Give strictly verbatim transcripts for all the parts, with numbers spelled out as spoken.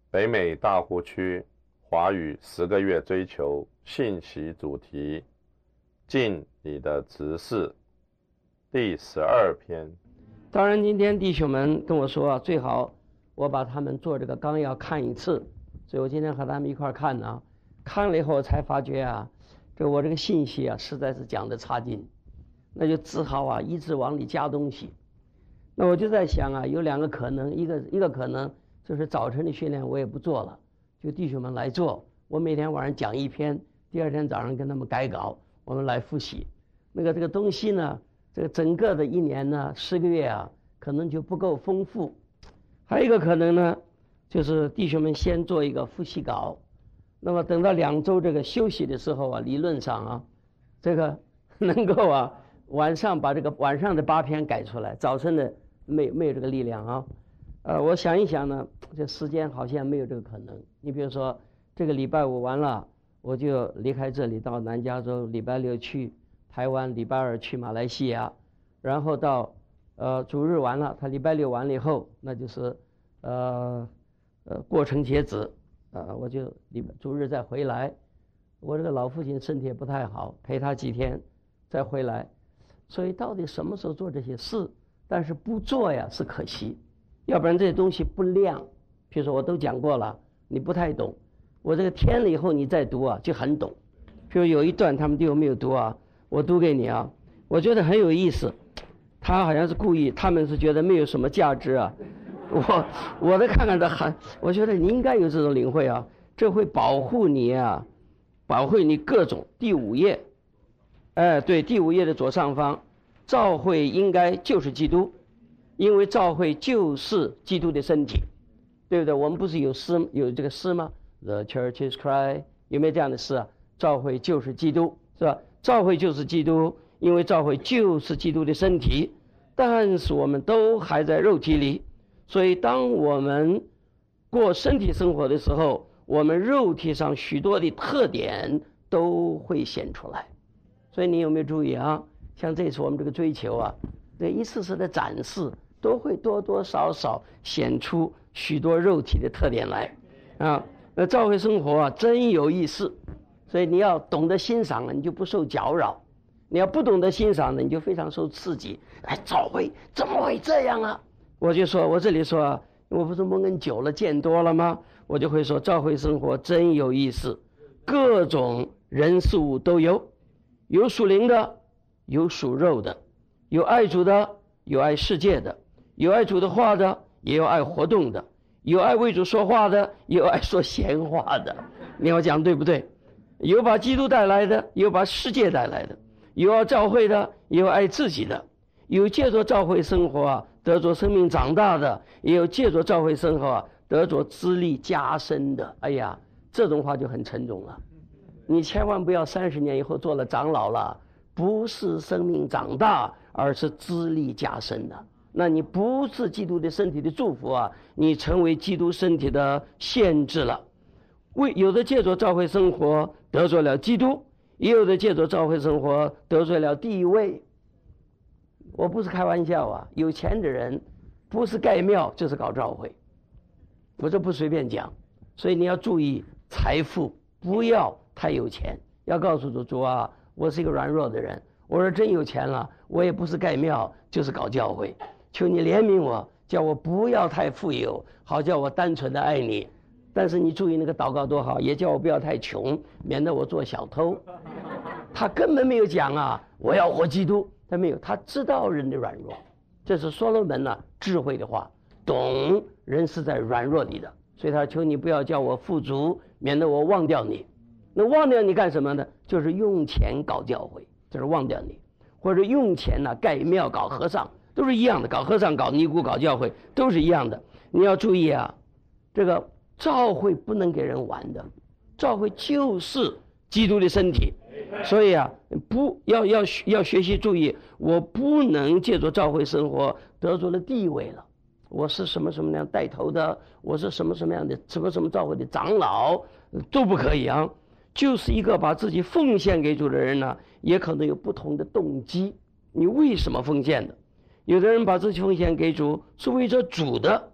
北美大湖区华语十个月追求信息主题，尽你的职事，第十二篇。 当然今天弟兄们跟我说啊，最好我把他们做这个纲要看一次，所以我今天和他们一块看呢，看了以后才发觉啊，这我这个信息啊实在是讲的差劲，那就只好啊一直往里加东西。那我就在想啊，有两个可能，一个一个可能就是早晨的训练我也不做了，就弟兄们来做，我每天晚上讲一篇，第二天早上跟他们改稿，我们来复习。那个这个东西呢，这个整个的一年呢，十个月啊，可能就不够丰富。还有一个可能呢，就是弟兄们先做一个复习稿，那么等到两周这个休息的时候啊，理论上啊，这个能够啊晚上把这个晚上的八篇改出来，早晨的没没有这个力量啊。呃，我想一想呢，这时间好像没有这个可能。你比如说，这个礼拜五完了，我就离开这里到南加州，礼拜六去台湾，礼拜二去马来西亚，然后到呃主日完了，他礼拜六完了以后，那就是呃呃过程截止，呃我就礼拜主日再回来。我这个老父亲身体也不太好，陪他几天再回来。所以到底什么时候做这些事？但是不做呀是可惜，要不然这些东西不亮。比如说我都讲过了，你不太懂，我这个填了以后你再读啊就很懂。比如有一段他们都没有读啊，我读给你啊，我觉得很有意思。他好像是故意，他们是觉得没有什么价值啊。我我在看看这很，我觉得你应该有这种领会啊，这会保护你啊，保护你各种。第五页，哎，对，第五页的左上方，教会应该就是基督，因为教会就是基督的身体，对不对？我们不是有诗有这个诗吗 ？The church is Christ， 有没有这样的诗啊？教会就是基督，是吧？教会就是基督，因为教会就是基督的身体，但是我们都还在肉体里，所以当我们过身体生活的时候，我们肉体上许多的特点都会显出来。所以你有没有注意啊？像这次我们这个追求啊，这一次次的展示都会多多少少显出许多肉体的特点来啊。那教会生活啊真有意思，所以你要懂得欣赏了，你就不受搅扰；你要不懂得欣赏了，你就非常受刺激。哎，教会怎么会这样啊？我就说，我这里说，我不是蒙恩久了见多了吗？我就会说，教会生活真有意思，各种人事物都有，有属灵的，有属肉的，有爱主的，有爱世界的，有爱主的话的，也有爱活动的，有爱为主说话的，也有爱说闲话的。你要讲对不对？有把基督带来的，有把世界带来的，有要教会的，也有爱自己的，有借着教会生活啊得着生命长大的，也有借着教会生活啊得着资历加深的。哎呀，这种话就很沉重了。你千万不要三十年以后做了长老了，不是生命长大，而是资历加深的。那你不是基督的身体的祝福啊，你成为基督身体的限制了。为有的借着教会生活得罪了基督，也有的借着教会生活得罪了地位。我不是开玩笑啊，有钱的人不是盖庙就是搞教会，我这不随便讲。所以你要注意财富，不要太有钱，要告诉主主啊，我是一个软弱的人，我说真有钱了，我也不是盖庙就是搞教会，求你怜悯我，叫我不要太富有，好叫我单纯的爱你。但是你注意那个祷告多好，也叫我不要太穷，免得我做小偷。他根本没有讲啊，我要活基督，他没有，他知道人的软弱，这是所罗门啊智慧的话，懂人是在软弱里的，所以他求你不要叫我富足，免得我忘掉你。那忘掉你干什么呢？就是用钱搞教会，就是忘掉你，或者用钱呢、啊、盖庙搞和尚，都是一样的，搞和尚搞尼姑搞教会都是一样的。你要注意啊，这个教会不能给人玩的，教会就是基督的身体，所以啊，不要要要学习注意，我不能借着教会生活得着了地位了，我是什么什么样带头的，我是什么什么样的什么什么教会的长老都不可以啊。就是一个把自己奉献给主的人呢，也可能有不同的动机，你为什么奉献的？有的人把自己奉献给主是为着主的，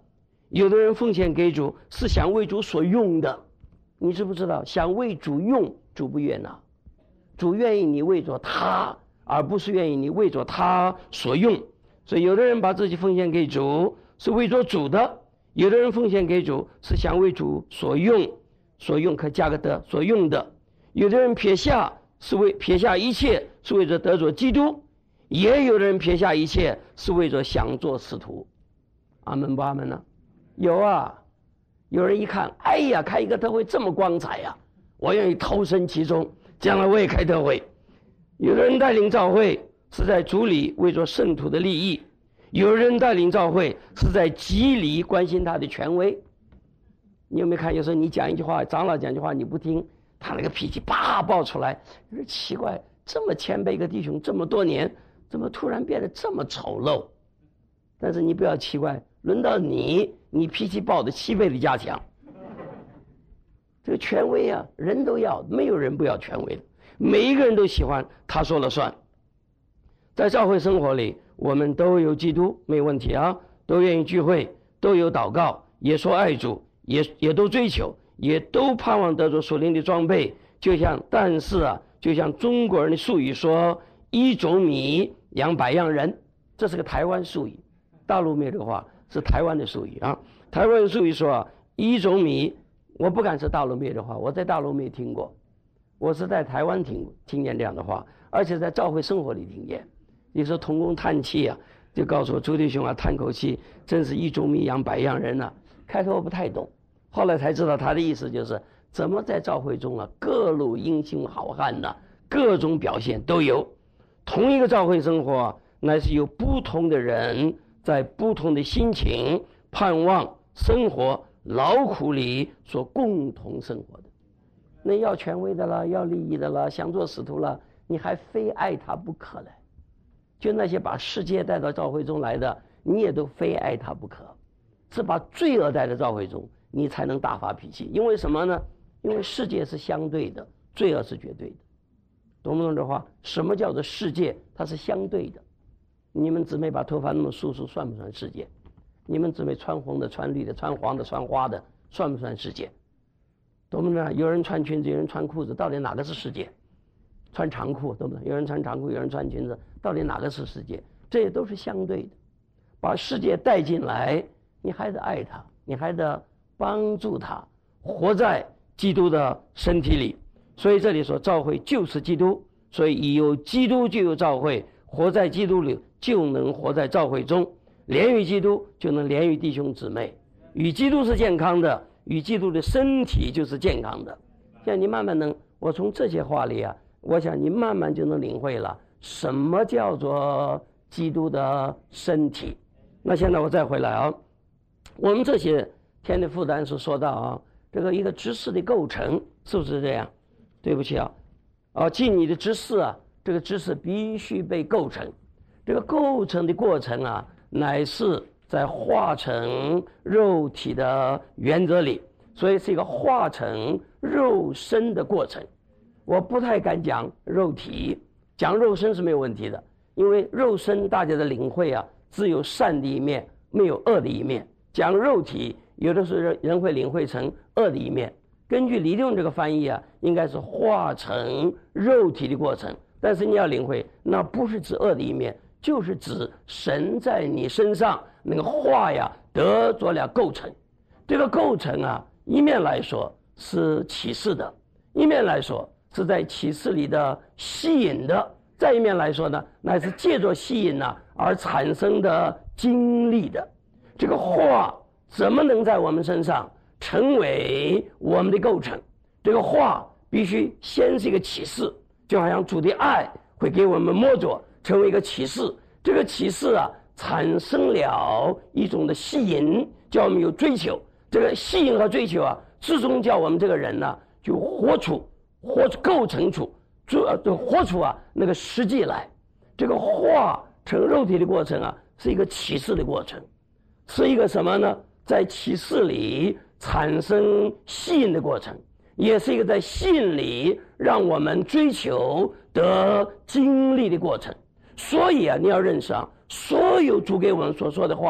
有的人奉献给主是想为主所用的，你知不知道？想为主用，主不愿呐。主愿意你为着他，而不是愿意你为着他所用。所以有的人把自己奉献给主是为着主的，有的人奉献给主是想为主所用，所用可加个得，所用的。有的人撇下是为撇下一切是为着得着基督，也有的人撇下一切是为着想做使徒。阿门不阿门呢？有啊，有人一看，哎呀，开一个特会这么光彩呀、啊，我愿意投身其中，将来我也开特会。有的人带领教会是在主里为着圣徒的利益，有人带领教会是在极力关心他的权威。你有没有看，有时候你讲一句话，长老讲一句话你不听，他那个脾气啪爆出来，有点奇怪，这么谦卑一个弟兄这么多年，怎么突然变得这么丑陋？但是你不要奇怪，轮到你，你脾气爆的七倍的加强。这个权威啊，人都要，没有人不要权威的，每一个人都喜欢他说了算。在教会生活里，我们都有基督，没问题啊，都愿意聚会，都有祷告，也说爱主，也也都追求，也都盼望得着属灵的装备。就像但是啊，就像中国人的术语说，一种米养百样人，这是个台湾术语，大陆没有这个话，是台湾的术语啊。台湾的术语说啊，一种米，我不敢说大陆没有这话，我在大陆没听过，我是在台湾听听见这样的话，而且在教会生活里听见。你说同工叹气啊，就告诉我朱弟兄啊，叹口气，真是一种米养百样人啊。开头我不太懂，后来才知道他的意思就是怎么在教会中啊，各路英雄好汉呐、啊，各种表现都有。同一个教会生活、啊、乃是有不同的人在不同的心情、盼望、生活、劳苦里所共同生活的。那要权威的了，要利益的了，想做使徒了，你还非爱他不可嘞。就那些把世界带到教会中来的，你也都非爱他不可。是把罪恶带到教会中，你才能大发脾气。因为什么呢？因为世界是相对的，罪恶是绝对的。懂不懂这话？什么叫做世界？它是相对的。你们姊妹把头发那么梳梳，算不算世界？你们姊妹穿红的、穿绿的、穿黄的、穿花的，算不算世界？懂不懂？有人穿裙子，有人穿裤子，到底哪个是世界？穿长裤，懂不懂？有人穿长裤，有人穿裙子，到底哪个是世界？这也都是相对的。把世界带进来，你还得爱他，你还得帮助他，活在基督的身体里。所以这里说教会就是基督，所以有基督就有教会，活在基督里就能活在教会中，连于基督就能连于弟兄姊妹，与基督是健康的，与基督的身体就是健康的。现在你慢慢能，我从这些话里啊，我想你慢慢就能领会了什么叫做基督的身体。那现在我再回来啊，我们这些天的负担是说到啊，这个一个执事的构成是不是这样？对不起啊，啊，尽你的执事啊，这个执事必须被构成，这个构成的过程啊，乃是在化成肉体的原则里，所以是一个化成肉身的过程。我不太敢讲肉体，讲肉身是没有问题的，因为肉身大家的领会啊，只有善的一面，没有恶的一面。讲肉体，有的时候人会领会成恶的一面。根据李用这个翻译啊，应该是化成肉体的过程。但是你要领会，那不是指恶的一面，就是指神在你身上那个化呀，得着了构成。这个构成啊，一面来说是启示的，一面来说是在启示里的吸引的，再一面来说呢，乃是借着吸引呢、啊、而产生的经历的。这个化怎么能在我们身上成为我们的构成？这个化必须先是一个启示，就好像主的爱会给我们摸着，成为一个启示。这个启示啊，产生了一种的吸引，叫我们有追求。这个吸引和追求啊，最终叫我们这个人呢、啊，就活出、活出、构成出、就活出啊那个实际来。这个化成肉体的过程啊，是一个启示的过程，是一个什么呢？在启示里产生吸引的过程，也是一个在吸引里让我们追求得经历的过程。所以啊，你要认识啊，所有主给我们所说的话，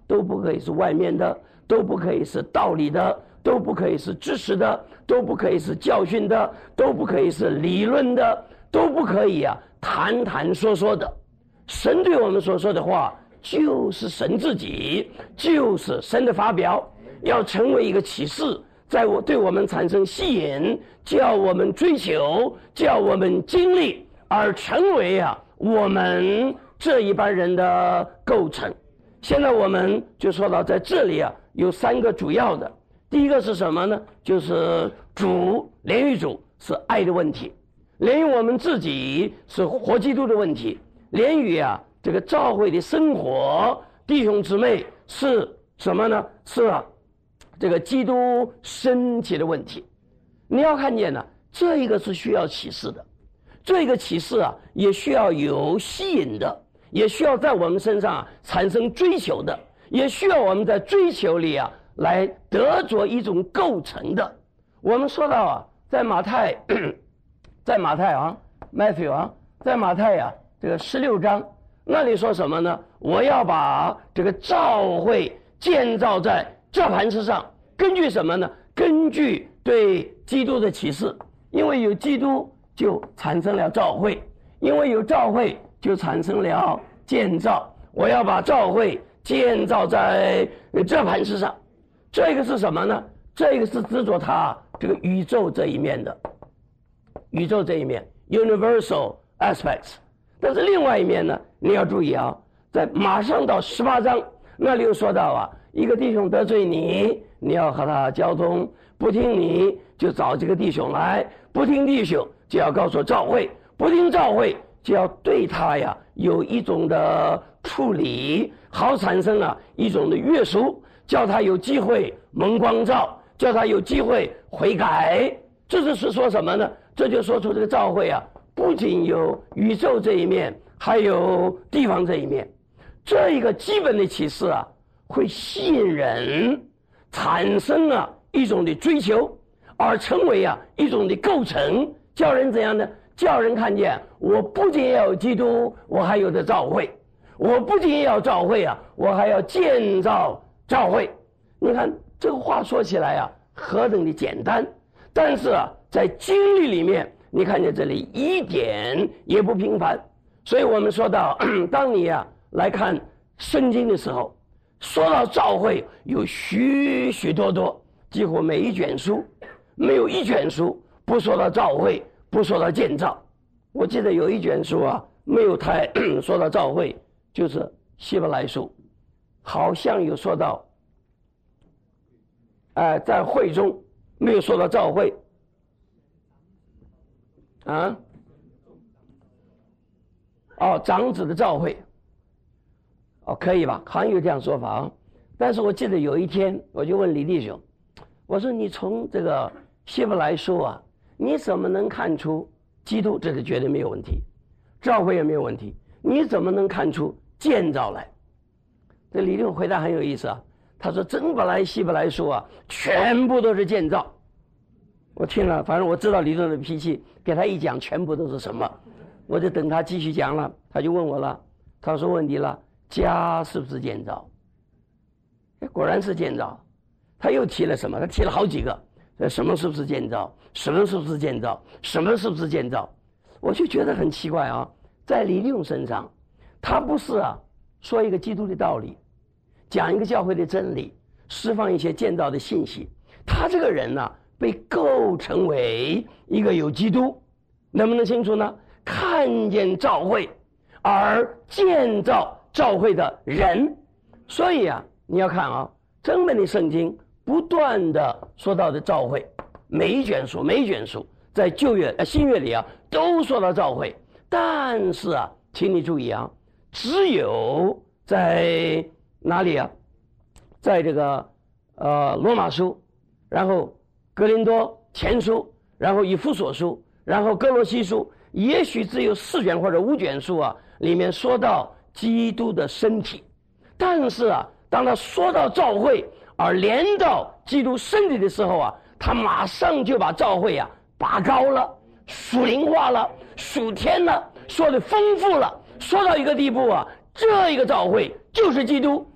都不可以是外面的，都不可以是道理的，都不可以是知识的，都不可以是教训的，都不可以是理论的，都不可以啊谈谈说说的。神对我们所说的话就是神自己，就是神的发表，要成为一个启示，在我对我们产生吸引，叫我们追求，叫我们经历，而成为啊我们这一般人的构成。现在我们就说到在这里啊有三个主要的，第一个是什么呢？就是主，连于主是爱的问题，连于我们自己是活基督的问题，连于啊这个教会的生活，弟兄姊妹是什么呢？是啊这个基督身体的问题。你要看见呢，这一个是需要启示的，这个启示啊也需要有吸引的，也需要在我们身上、啊、产生追求的，也需要我们在追求里啊来得着一种构成的。我们说到啊，在马太，在马太啊 ，Matthew 啊，在马太啊这个十六章那里说什么呢？我要把这个教会建造在这磐石上，根据什么呢？根据对基督的启示，因为有基督就产生了教会，因为有教会就产生了建造。我要把教会建造在这磐石上，这个是什么呢？这个是指着它这个宇宙这一面的，宇宙这一面 universal aspects。但是另外一面呢，你要注意啊，在马上到十八章那里又说到啊，一个弟兄得罪你，你要和他交通，不听你就找这个弟兄来，不听弟兄就要告诉教会，不听教会就要对他呀有一种的处理，好产生了一种的约束，叫他有机会蒙光照，叫他有机会悔改。这就是说什么呢？这就说出这个教会啊，不仅有宇宙这一面，还有地方这一面。这一个基本的启示啊，会吸引人，产生了一种的追求，而成为啊一种的构成，叫人怎样呢？叫人看见，我不仅要有基督，我还有的教会；我不仅要教会啊，我还要建造教会。你看这个话说起来啊，何等的简单，但是啊，在经历里面，你看见这里一点也不平凡。所以我们说到，当你啊来看圣经的时候，说到教会有许许多多，几乎每一卷书没有一卷书不说到教会，不说到建造。我记得有一卷书啊没有太说到教会，就是希伯来书，好像有说到呃在会中没有说到教会啊，哦长子的教会，哦可以吧，好像有这样说法啊。但是我记得有一天我就问李弟兄，我说你从这个希伯来书啊，你怎么能看出基督？这是绝对没有问题，教会也没有问题，你怎么能看出建造来？这李弟兄回答很有意思啊，他说真本来希伯来书啊全部都是建造。我听了，反正我知道李弟兄的脾气，给他一讲全部都是什么，我就等他继续讲了。他就问我了，他说问题了，家是不是建造？果然是建造。他又提了什么？他提了好几个，什么是不是建造？什么是不是建造？什么是不是建造？我就觉得很奇怪啊，在李弟兄身上，他不是啊说一个基督的道理，讲一个教会的真理，释放一些建造的信息。他这个人呢、啊，被构成为一个有基督，能不能清楚呢？看见教会而建造教会的人。所以啊，你要看啊，整本的圣经不断的说到的教会，每一卷书每一卷书在旧约、呃、新约里啊都说到教会。但是啊，请你注意啊，只有在哪里啊，在这个呃罗马书，然后哥林多前书，然后以弗所书，然后哥罗西书，也许只有四卷或者五卷书啊里面说到基督的身体。但是啊，当他说到教会而连到基督身体的时候啊，他马上就把教会啊拔高了，属灵化了，属天了，说的丰富了，说到一个地步啊，这一个教会就是基督，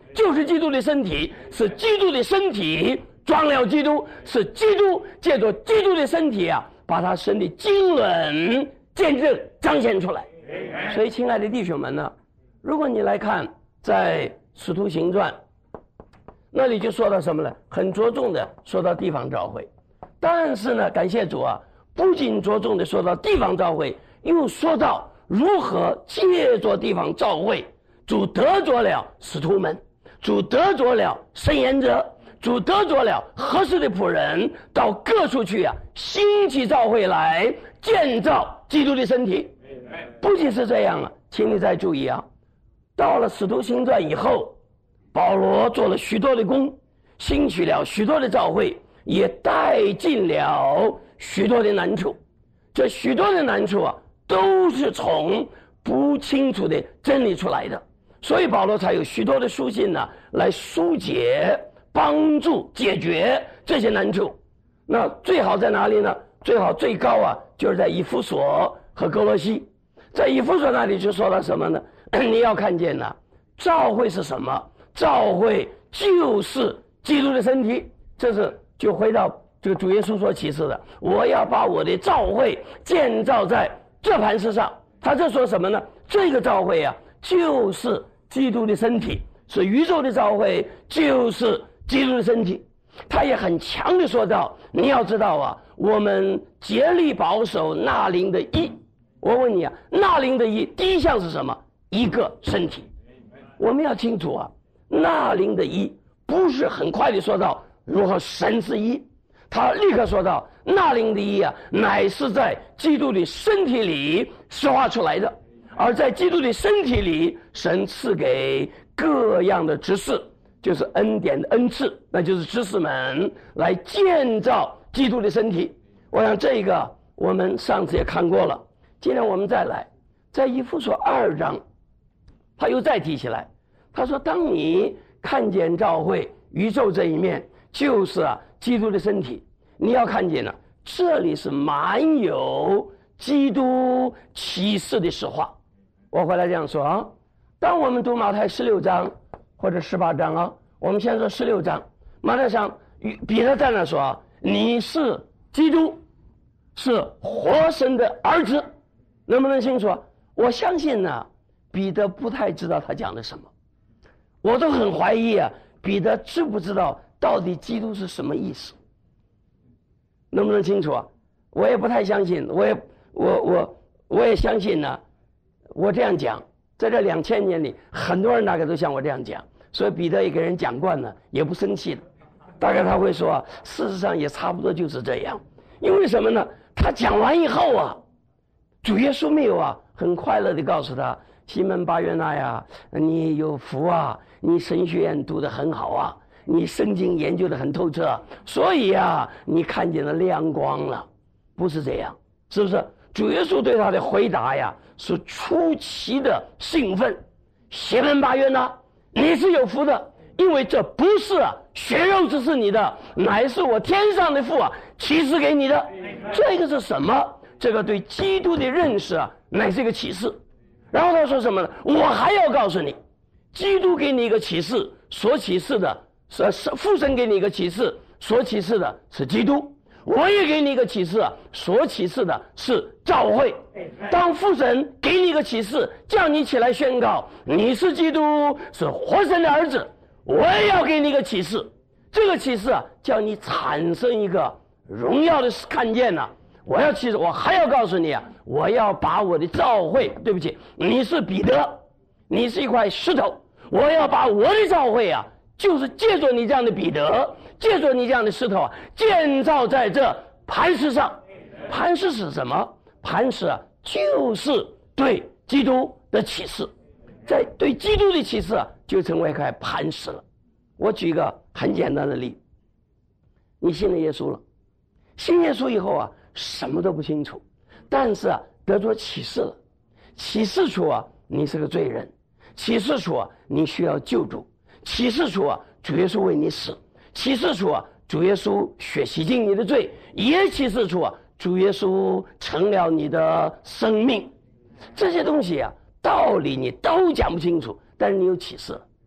就是基督的身体，是基督的身体装了基督，是基督借着基督的身体啊，把他神的经纶见证彰显出来。所以亲爱的弟兄们呢，如果你来看在使徒行传那里就说到什么呢？很着重的说到地方教会，但是呢感谢主啊，不仅着重的说到地方教会，又说到如何借着地方教会，主得着了使徒们，主得着了申言者，主得着了合适的仆人，到各处去啊，兴起教会来建造基督的身体。不仅是这样啊，请你再注意啊，到了使徒行传以后，保罗做了许多的工，兴起了许多的教会，也带进了许多的难处。这许多的难处啊，都是从不清楚的真理出来的，所以保罗才有许多的书信呢，来疏解、帮助解决这些难处。那最好在哪里呢？最好最高啊，就是在以弗所和哥罗西。在以弗所那里就说到什么呢？你要看见呢，教会是什么？教会就是基督的身体。这是就回到这个主耶稣所启示的，我要把我的教会建造在这磐石上。他这说什么呢？这个教会啊，就是基督的身体，是宇宙的教会，就是基督的身体。他也很强的说到，你要知道啊，我们竭力保守纳灵的义。我问你啊，纳灵的义第一项是什么？一个身体。我们要清楚啊，纳灵的义不是很快的说到如何神是一，他立刻说到纳灵的义啊，乃是在基督的身体里实化出来的，而在基督的身体里，神赐给各样的执事，就是恩典的恩赐，那就是执事们来建造基督的身体。我想这个我们上次也看过了，今天我们再来，在以弗所二章他又再提起来，他说当你看见教会宇宙这一面，就是啊基督的身体，你要看见了，这里是满有基督启示的实话。我回来这样说啊，当我们读马太十六章或者十八章啊，我们先说十六章，马太上彼得在那说啊，你是基督，是活神的儿子，能不能清楚啊？我相信呢，彼得不太知道他讲的什么，我都很怀疑啊，彼得知不知道到底基督是什么意思？能不能清楚啊？我也不太相信，我也我我我也相信呢。我这样讲，在这两千年里，很多人大概都像我这样讲，所以彼得也给人讲惯了，也不生气了。大概他会说啊，事实上也差不多就是这样。因为什么呢？他讲完以后啊，主耶稣没有啊，很快乐地告诉他，西门巴约纳呀，你有福啊，你神学院读得很好啊，你圣经研究得很透彻，所以啊，你看见了亮光了。不是这样，是不是？主耶稣对他的回答呀，是出奇的兴奋。西门巴约纳，你是有福的，因为这不是啊血肉之是你的，乃是我天上的父啊启示给你的。这个是什么？这个对基督的认识啊，乃是一个启示。然后他说什么呢？我还要告诉你，基督给你一个启示，所启示的是父神给你一个启示，所启示的是基督。我也给你一个启示啊，所启示的是教会。当父神给你一个启示，叫你起来宣告你是基督，是活神的儿子，我也要给你一个启示。这个启示啊，叫你产生一个荣耀的看见呐、啊。我要启示，我还要告诉你啊，我要把我的教会，对不起，你是彼得，你是一块石头，我要把我的教会啊，就是借着你这样的彼得，借着你这样的石头啊，建造在这磐石上。磐石是什么？磐石啊，就是对基督的启示，在对基督的启示啊，就成为一块磐石了。我举一个很简单的例，你信了耶稣了，信耶稣以后啊，什么都不清楚，但是啊，得着启示了，启示出啊，你是个罪人，启示出啊，你需要救助，启示出啊，主耶稣为你死，启示出啊，主耶稣血洗净你的罪，也启示出啊，主耶稣成了你的生命。这些东西啊，道理你都讲不清楚，但是你有启示了。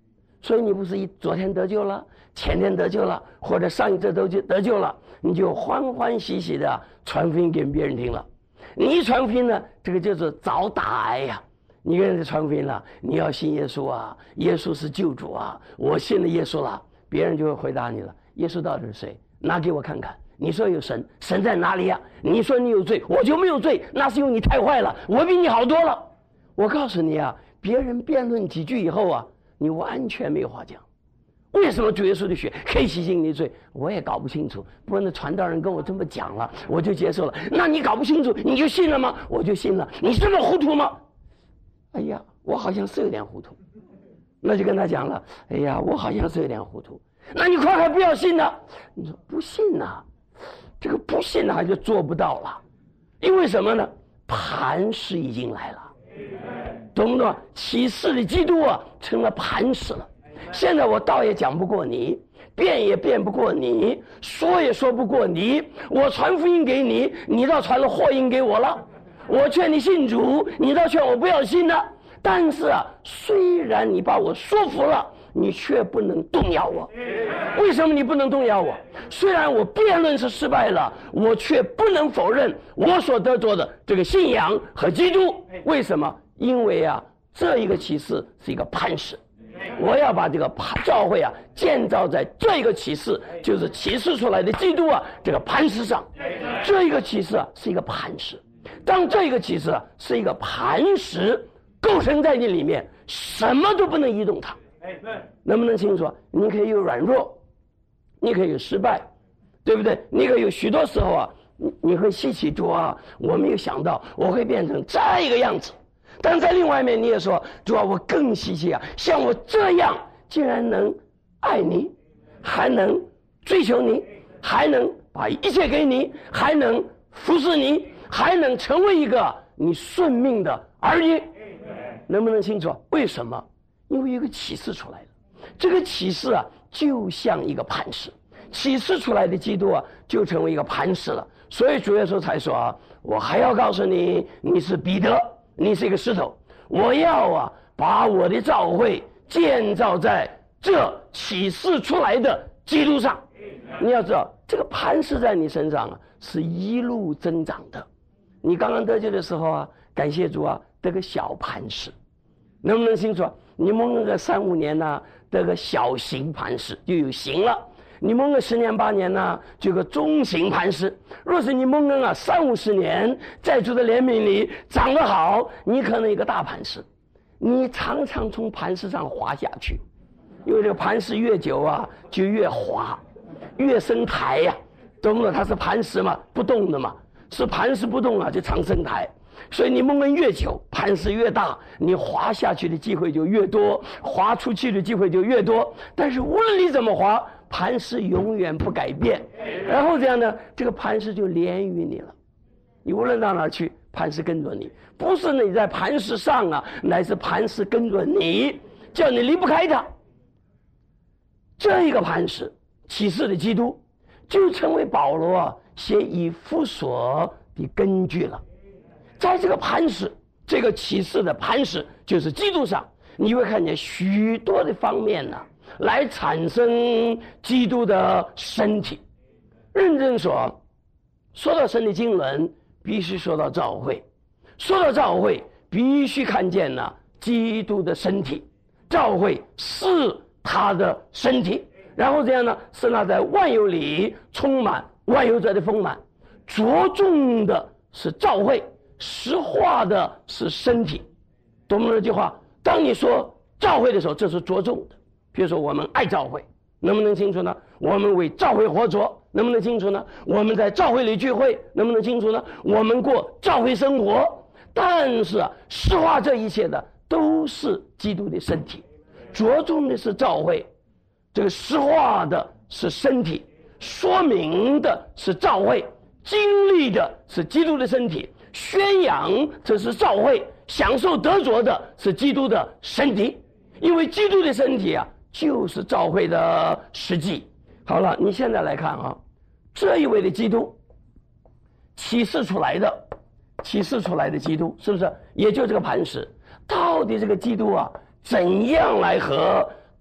所以你不是一昨天得救了，前天得救了，或者上一次得救得救了，你就欢欢喜喜的传福音给别人听了。你一传福音呢，这个就是早打癌呀、啊！你跟人传福音了，你要信耶稣啊，耶稣是救主啊，我信了耶稣了，别人就会回答你了：耶稣到底是谁？拿给我看看。你说有神，神在哪里呀、啊？你说你有罪，我就没有罪，那是因为你太坏了，我比你好多了。我告诉你啊，别人辩论几句以后啊，你完全没有话讲。为什么主耶稣的血可以洗净你的罪？我也搞不清楚。不过那传道人跟我这么讲了，我就接受了。那你搞不清楚，你就信了吗？我就信了。你这么糊涂吗？哎呀，我好像是有点糊涂。那就跟他讲了，哎呀，我好像是有点糊涂。那你快快不要信了。你说不信啊，这个不信啊就做不到了。因为什么呢？磐石已经来了，懂不懂？启示的基督啊，成了磐石了。现在我倒也讲不过你，辩也辩不过你，说也说不过你。我传福音给你，你倒传了祸音给我了。我劝你信主，你倒劝我不要信了。但是啊，虽然你把我说服了，你却不能动摇我。为什么你不能动摇我？虽然我辩论是失败了，我却不能否认我所得着的这个信仰和基督。为什么？因为啊，这一个启示是一个磐石。我要把这个教会啊建造在这一个启示，就是启示出来的基督啊这个磐石上。这一个启示啊是一个磐石，当这一个启示啊是一个磐石构成在你里面，什么都不能移动它。能不能清楚？你可以有软弱，你可以有失败，对不对？你可以有许多时候啊，你你会稀奇主啊，我没有想到我会变成这一个样子。但在另外一面你也说，主啊，我更稀奇啊，像我这样竟然能爱你，还能追求你，还能把一切给你，还能服侍你，还能成为一个你顺命的儿女。能不能清楚？为什么？因为有一个启示出来了，这个启示啊就像一个磐石，启示出来的基督啊就成为一个磐石了。所以主耶稣才说啊，我还要告诉你，你是彼得，你是一个石头，我要啊把我的教会建造在这启示出来的基督上。你要知道，这个磐石在你身上啊是一路增长的。你刚刚得救的时候啊，感谢主啊，得个小磐石，能不能清楚？你蒙个三五年呢、啊，得个小型磐石就有形了；你蒙个十年八年呢、啊，就有个中型磐石。若是你蒙个啊三五十年，在主的怜悯里长得好，你可能一个大磐石。你常常从磐石上滑下去，因为这个磐石越久啊，就越滑，越生苔呀、啊，懂不懂？它是磐石嘛，不动的嘛，是磐石不动啊，就常生苔。所以你蒙恩越久，磐石越大，你滑下去的机会就越多，滑出去的机会就越多。但是无论你怎么滑，磐石永远不改变。然后这样呢，这个磐石就连于你了。你无论到哪儿去，磐石跟着你，不是你在磐石上啊，乃是磐石跟着你，叫你离不开它。这一个磐石，启示的基督，就成为保罗啊写以弗所的根据了。在这个磐石，这个启示的磐石就是基督上，你会看见许多的方面呢、啊，来产生基督的身体。认真说，说到神的经纶，必须说到教会；说到教会，必须看见呢、啊、基督的身体。教会是他的身体，然后这样呢，是他在万有里充满万有者的丰满。着重的是教会。实化的是身体，懂不懂这句话？当你说教会的时候，这是着重的。比如说我们爱教会，能不能清楚呢？我们为教会活着，能不能清楚呢？我们在教会里聚会，能不能清楚呢？我们过教会生活。但是啊，实化这一切的都是基督的身体，着重的是教会，这个实化的是身体，说明的是教会，经历的是基督的身体，宣扬这是教会，享受得着的是基督的身体。因为基督的身体啊就是教会的实际。好了，你现在来看啊，这一位的基督启示出来的启示出来的基督，是不是也就这个磐石？到底这个基督啊怎样来和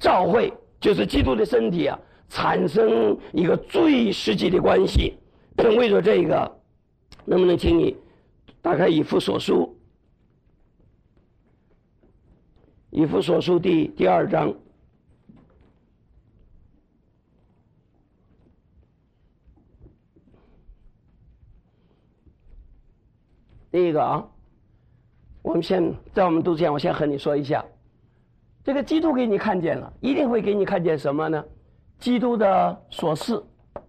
教会就是基督的身体啊，产生一个最实际的关系。为了这个，能不能请你打开以弗所书，以弗所书第第二章。第一个啊，我们先在我们读之前，我先和你说一下，这个基督给你看见了，一定会给你看见什么呢？基督的所事，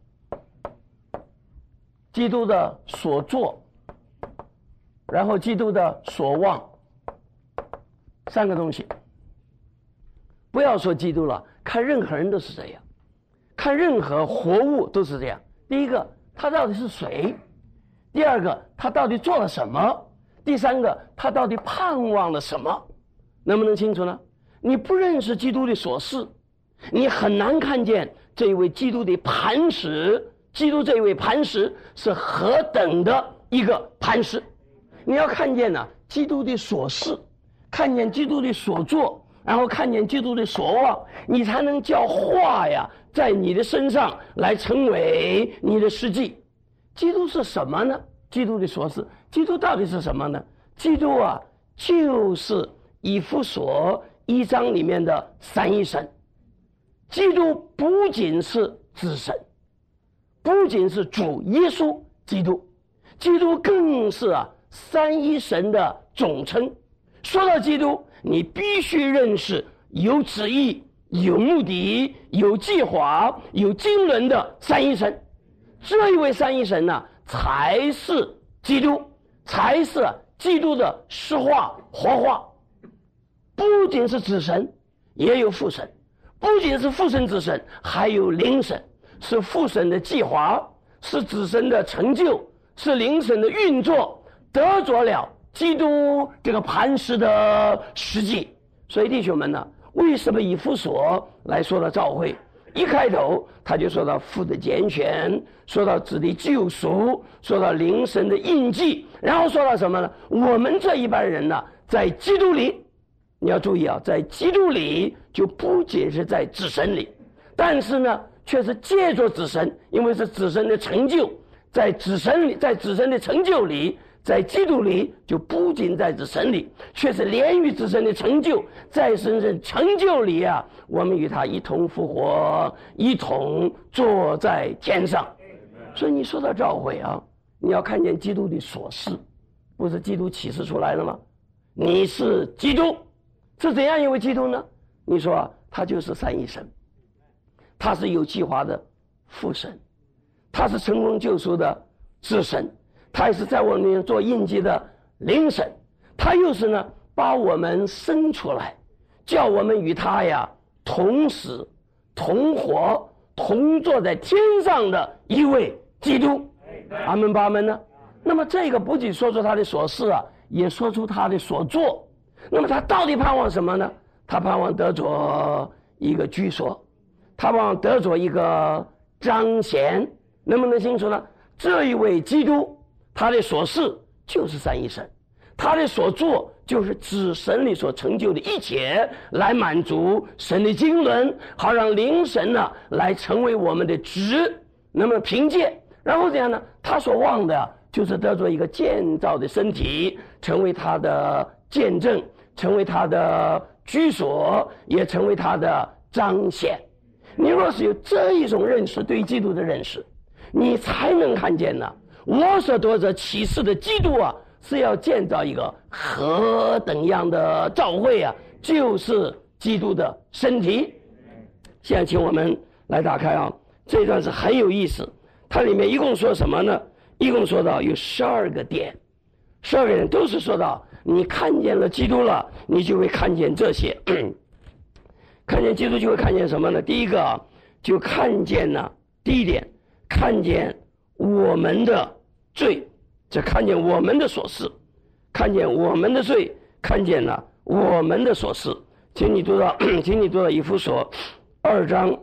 基督的所做，然后基督的所望，三个东西。不要说基督了，看任何人都是这样，看任何活物都是这样。第一个，他到底是谁？第二个，他到底做了什么？第三个，他到底盼望了什么？能不能清楚呢？你不认识基督的所事，你很难看见这一位基督的磐石。基督这一位磐石是何等的一个磐石？你要看见呢、啊，基督的所事，看见基督的所做，然后看见基督的所望，你才能叫话呀，在你的身上来成为你的实际。基督是什么呢？基督的所事，基督到底是什么呢？基督啊，就是以弗所一章里面的三一神。基督不仅是子神，不仅是主耶稣基督，基督更是啊三一神的总称。说到基督，你必须认识有旨意、有目的、有计划、有经纶的三一神。这一位三一神呢、啊，才是基督，才是基督的实化活化。不仅是子神，也有父神；不仅是父神子神，还有灵神。是父神的计划，是子神的成就，是灵神的运作，得着了基督这个磐石的实际。所以弟兄们呢，为什么以弗所来说到召会？一开头他就说到父的拣选，说到子的救赎，说到灵神的印记，然后说到什么呢？我们这一般人呢，在基督里，你要注意啊，在基督里就不仅是在子神里，但是呢却是借着子神，因为是子神的成就，在子神里，在子神的成就里，在基督里就不仅在子神里，却是连于子神的成就，在神的成就里啊，我们与他一同复活，一同坐在天上。所以你说到召会啊，你要看见基督的所事，不是基督启示出来的吗？你是基督，是怎样一位基督呢？你说、啊、他就是三一神，他是有计划的父神，他是成功救赎的子神，他也是在我们做印记的灵神，他又是呢把我们生出来，叫我们与他呀同死同活同坐在天上的一位基督。阿门巴门呢？那么这个不仅说出他的所事啊，也说出他的所做。那么他到底盼望什么呢？他盼望得着一个居所，他盼望得着一个彰显。能不能清楚呢？这一位基督，他的所事就是三一神，他的所做就是子神里所成就的一切，来满足神的经纶，好让灵神呢来成为我们的职。那么凭借，然后怎样呢？他所望的就是得着一个建造的身体，成为他的见证，成为他的居所，也成为他的彰显。你若是有这一种认识，对基督的认识，你才能看见呢，我所得着启示的基督啊，是要建造一个何等样的教会啊，就是基督的身体。现在请我们来打开啊，这段是很有意思，它里面一共说什么呢？一共说到有十二个点，十二个点都是说到你看见了基督了，你就会看见这些。看见基督就会看见什么呢？第一个啊，就看见呢，第一点，看见我们的罪，这看见我们的所事，看见我们的罪，看见了我们的所事。请你读到，请你读到以弗所二章，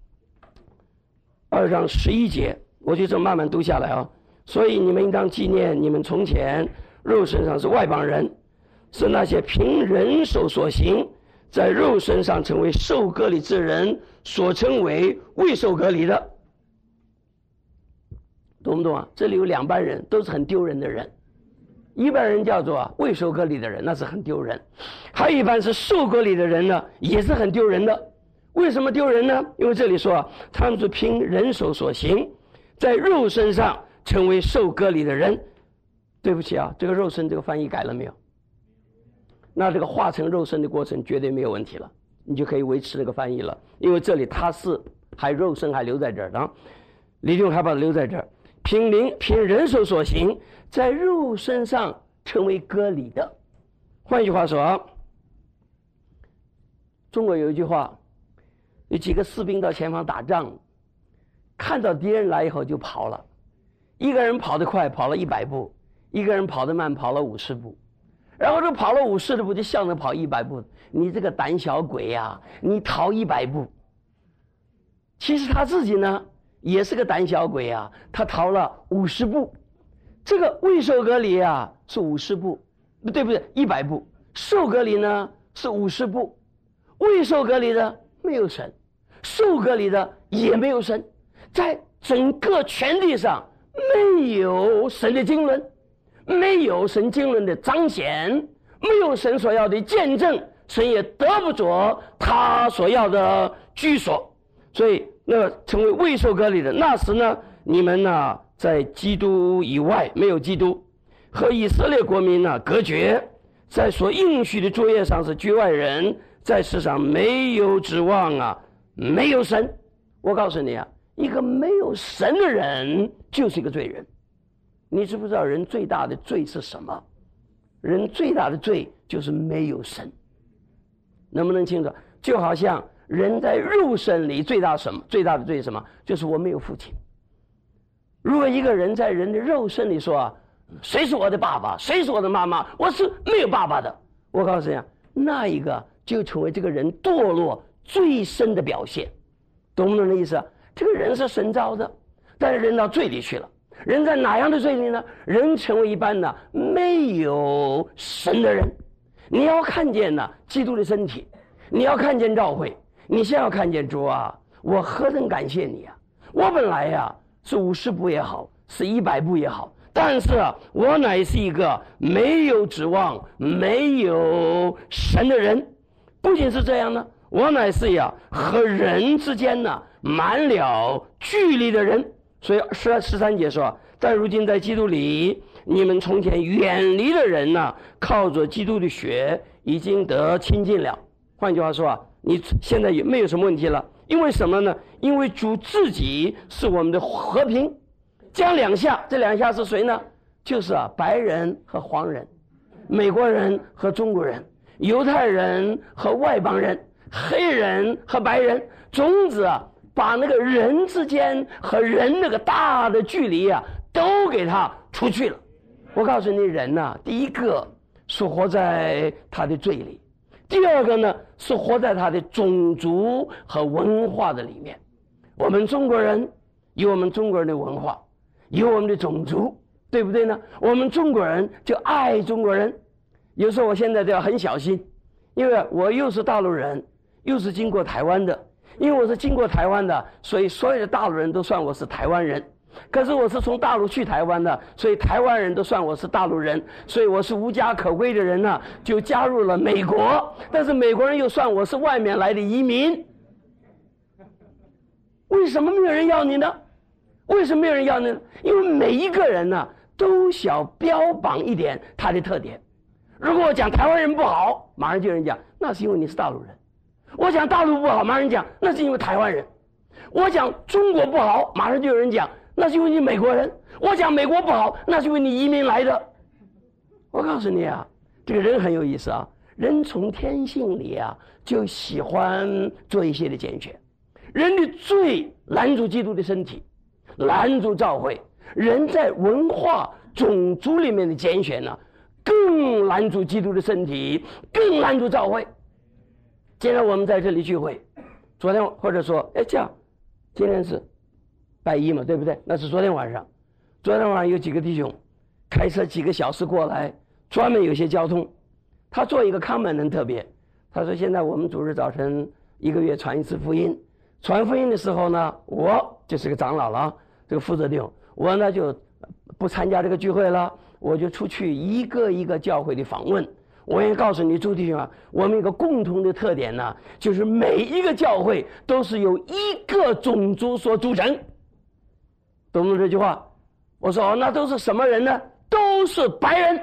二章十一节，我就这么慢慢读下来啊。所以你们应当纪念你们从前肉身上是外邦人，是那些凭人手所行， 在肉身上成为受割礼之人所称为未受割礼的。懂不懂啊？这里有两班人，都是很丢人的人。一般人叫做、啊、未受割礼的人，那是很丢人；还有一般是受割礼的人呢，也是很丢人的。为什么丢人呢？因为这里说、啊、他们是凭人手所行，在肉身上成为受割礼的人。对不起啊，这个肉身这个翻译改了没有？那这个化成肉身的过程绝对没有问题了，你就可以维持这个翻译了。因为这里他是还肉身还留在这儿的，李弟兄还把它留在这儿。凭灵凭人手所行，在肉身上成为割礼的。换句话说，中国有一句话，有几个士兵到前方打仗，看到敌人来以后就跑了，一个人跑得快跑了一百步，一个人跑得慢跑了五十步，然后这跑了五十步就向着跑一百步，你这个胆小鬼呀、啊，你逃一百步。其实他自己呢也是个胆小鬼啊，他逃了五十步。这个未受割礼啊是五十步，不对不对，一百步。受割礼呢是五十步。未受割礼的没有神，受割礼的也没有神，在整个全地上没有神的经纶，没有神经纶的彰显，没有神所要的见证，神也得不着他所要的居所。所以那成为未受割礼的，那时呢你们呢在基督以外，没有基督，和以色列国民呢隔绝，在所应许的作业上是局外人，在世上没有指望啊，没有神。我告诉你啊，一个没有神的人就是一个罪人。你知不知道人最大的罪是什么？人最大的罪就是没有神。能不能清楚？就好像人在肉身里最大什么？最大的罪是什么？就是我没有父亲。如果一个人在人的肉身里说啊，谁是我的爸爸，谁是我的妈妈，我是没有爸爸的，我告诉你啊，那一个就成为这个人堕落最深的表现。懂不懂的意思啊？这个人是神造的，但是人到罪里去了。人在哪样的罪里呢？人成为一般呢没有神的人。你要看见呢基督的身体，你要看见教会，你先要看见主啊，我何等感谢你啊！我本来呀、啊、是五十步也好，是一百步也好，但是啊，我乃是一个没有指望、没有神的人。不仅是这样呢，我乃是呀和人之间呢满了距离的人。所以十十三节说，但如今在基督里，你们从前远离的人呢，靠着基督的血已经得亲近了。换句话说啊，你现在也没有什么问题了。因为什么呢？因为主自己是我们的和平。讲两下，这两下是谁呢？就是啊，白人和黄人，美国人和中国人，犹太人和外邦人，黑人和白人。总之啊，把那个人之间和人那个大的距离啊，都给他除去了。我告诉你，人呐、啊，第一个是活在他的罪里，第二个呢是活在他的种族和文化的里面。我们中国人有我们中国人的文化，有我们的种族，对不对呢？我们中国人就爱中国人。有时候我现在都要很小心，因为我又是大陆人，又是经过台湾的。因为我是经过台湾的，所以所有的大陆人都算我是台湾人。可是我是从大陆去台湾的，所以台湾人都算我是大陆人。所以我是无家可归的人呢，就加入了美国。但是美国人又算我是外面来的移民。为什么没有人要你呢？为什么没有人要你呢？因为每一个人呢，都想标榜一点他的特点。如果我讲台湾人不好，马上就有人讲，那是因为你是大陆人。我讲大陆不好，马上讲那是因为台湾人。我讲中国不好，马上就有人讲那是因为你美国人。我讲美国不好，那是因为你移民来的。我告诉你啊，这个人很有意思啊，人从天性里啊就喜欢做一些的拣选。人的罪拦住基督的身体，拦住教会。人在文化种族里面的拣选呢，更拦住基督的身体，更拦住教会。今天我们在这里聚会，昨天或者说，哎，这样，今天是拜一嘛，对不对？那是昨天晚上，昨天晚上有几个弟兄开车几个小时过来，专门有些交通。他做一个 comment 很特别， 他说现在我们主日早晨一个月传一次福音，传福音的时候呢，我就是个长老了，这个负责弟兄，我呢就不参加这个聚会了，我就出去一个一个教会的访问。我也告诉你朱弟兄啊，我们有个共同的特点呢，就是每一个教会都是由一个种族所组成，懂不懂这句话？我说哦，那都是什么人呢？都是白人。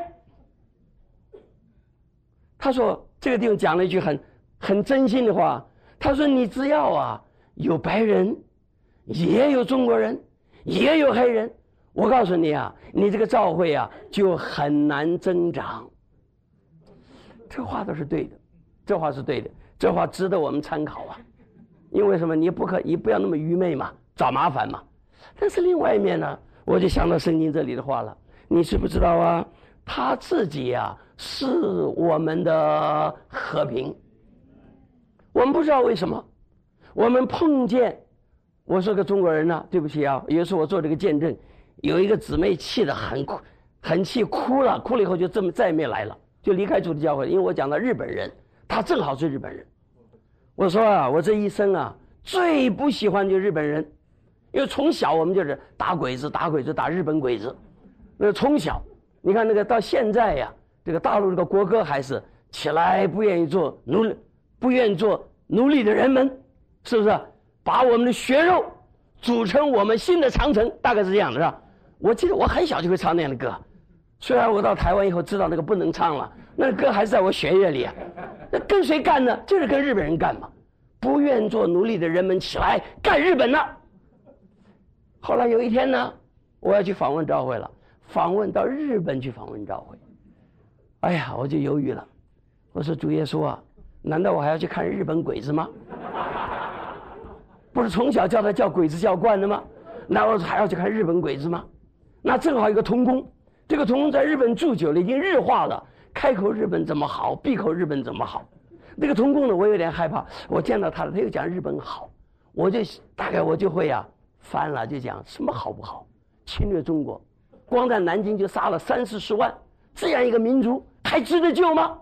他说这个地方讲了一句很很真心的话，他说你只要啊有白人，也有中国人，也有黑人，我告诉你啊，你这个教会啊就很难增长。这话都是对的，这话是对的，这话值得我们参考啊。因为什么？你不可，你不要那么愚昧嘛，找麻烦嘛。但是另外一面呢，我就想到圣经这里的话了，你知不知道啊？他自己啊是我们的和平。我们不知道为什么，我们碰见，我是个中国人呢、啊，对不起啊，有时候我做这个见证，有一个姊妹气得很哭，很气，哭了，哭了以后就这么再也没来了。就离开主的教会，因为我讲到日本人，他正好是日本人。我说啊，我这一生啊，最不喜欢就是日本人，因为从小我们就是打鬼子，打鬼子，打日本鬼子。那从小，你看那个到现在呀，这个大陆这个国歌还是起来不愿意做奴隶，不愿意做奴隶的人们，是不是？把我们的血肉组成我们新的长城，大概是这样的，是吧？我记得我很小就会唱那样的歌。虽然我到台湾以后知道那个不能唱了，那个歌还是在我血液里啊。那跟谁干呢？就是跟日本人干嘛。不愿做奴隶的人们起来干日本呢。后来有一天呢，我要去访问教会了，访问到日本去访问教会。哎呀，我就犹豫了。我说主耶稣啊，难道我还要去看日本鬼子吗？不是从小叫他叫鬼子叫惯的吗？那我还要去看日本鬼子吗？那正好有个童工。这个童工在日本住久了，已经日化了，开口日本怎么好，闭口日本怎么好。那个童工呢，我有点害怕，我见到他了，他又讲日本好，我就大概我就会啊翻了，就讲什么好不好？侵略中国，光在南京就杀了三四十万，这样一个民族还值得救吗？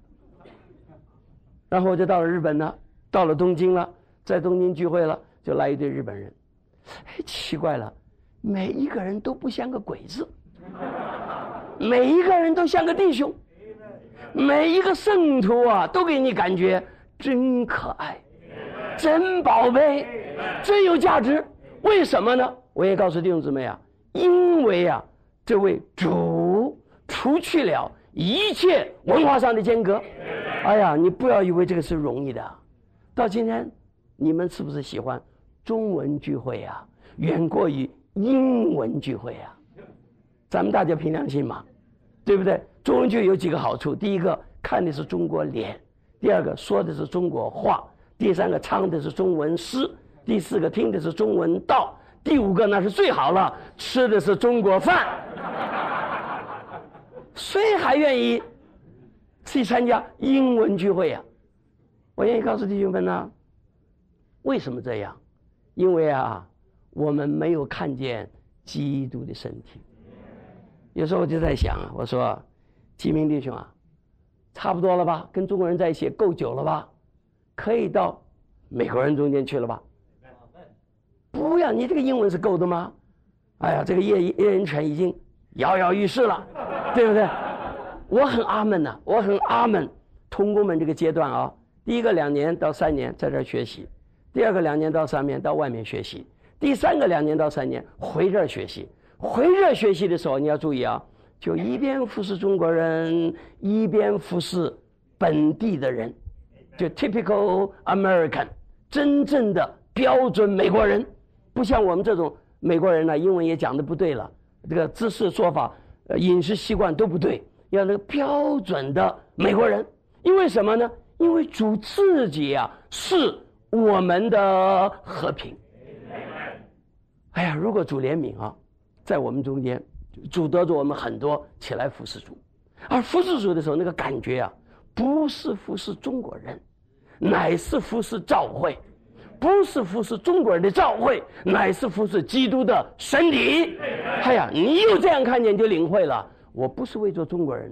然后我就到了日本呢，到了东京了，在东京聚会了，就来一堆日本人。哎，奇怪了，每一个人都不像个鬼子。每一个人都像个弟兄，每一个圣徒啊都给你感觉真可爱，真宝贝，真有价值。为什么呢？我也告诉弟兄姊妹啊，因为啊这位主除去了一切文化上的间隔。哎呀，你不要以为这个是容易的。到今天你们是不是喜欢中文聚会啊远过于英文聚会啊？咱们大家凭良心嘛，对不对？中文剧有几个好处：第一个，看的是中国脸；第二个，说的是中国话；第三个，唱的是中文诗；第四个，听的是中文道；第五个那是最好了，吃的是中国饭。谁还愿意去参加英文聚会啊？我愿意告诉弟兄们呢，为什么这样？因为啊，我们没有看见基督的身体。有时候我就在想啊，我说基明弟兄啊，差不多了吧？跟中国人在一起够久了吧？可以到美国人中间去了吧？不要，你这个英文是够的吗？哎呀，这个叶叶人权已经摇摇欲试了，对不对？我很阿门呐、啊，我很阿门。同工们这个阶段啊，第一个两年到三年在这儿学习，第二个两年到三年到外面学习，第三个两年到三年回这儿学习。回这学习的时候，你要注意啊，就一边服侍中国人，一边服侍本地的人，就 typical American， 真正的标准美国人，不像我们这种美国人呢，英文也讲得不对了，这个姿势说法、呃、饮食习惯都不对，要那个标准的美国人。因为什么呢？因为主自己啊是我们的和平。哎呀，如果主怜悯啊，在我们中间，主得着我们很多起来服侍主，而服侍主的时候，那个感觉啊，不是服侍中国人，乃是服侍教会；不是服侍中国人的教会，乃是服侍基督的身体。哎呀，你有这样看见就领会了，我不是为做中国人的，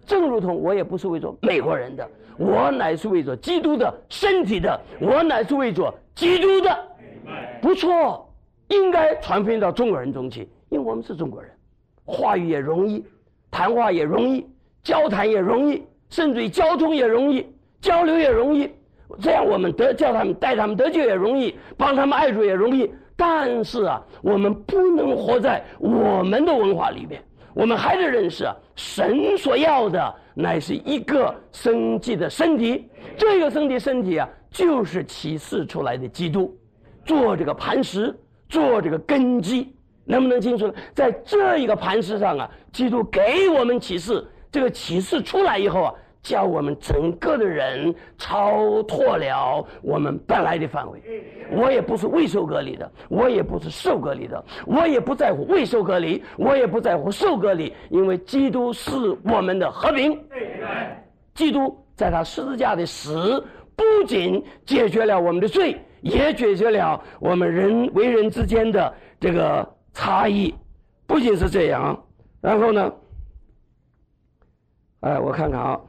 正如同我也不是为着美国人的，我乃是为着基督的身体的，我乃是为着基督的。不错，应该传福音到中国人中去，因为我们是中国人，话语也容易，谈话也容易，交谈也容易，甚至于交通也容易，交流也容易，这样我们得叫他们带他们得救也容易，帮他们爱主也容易。但是啊，我们不能活在我们的文化里面，我们还得认识啊，神所要的乃是一个生机的身体，这个生体身体啊，就是启示出来的基督，做这个磐石，做这个根基，能不能清楚呢？在这一个磐石上啊，基督给我们启示，这个启示出来以后啊，叫我们整个的人超脱了我们本来的范围。我也不是未受隔离的，我也不是受隔离的，我也不在乎未受隔离，我也不在乎受隔离，因为基督是我们的和平。基督在他十字架的死不仅解决了我们的罪，也解决了我们人为人之间的这个差异。不仅是这样，然后呢，哎，我看看啊，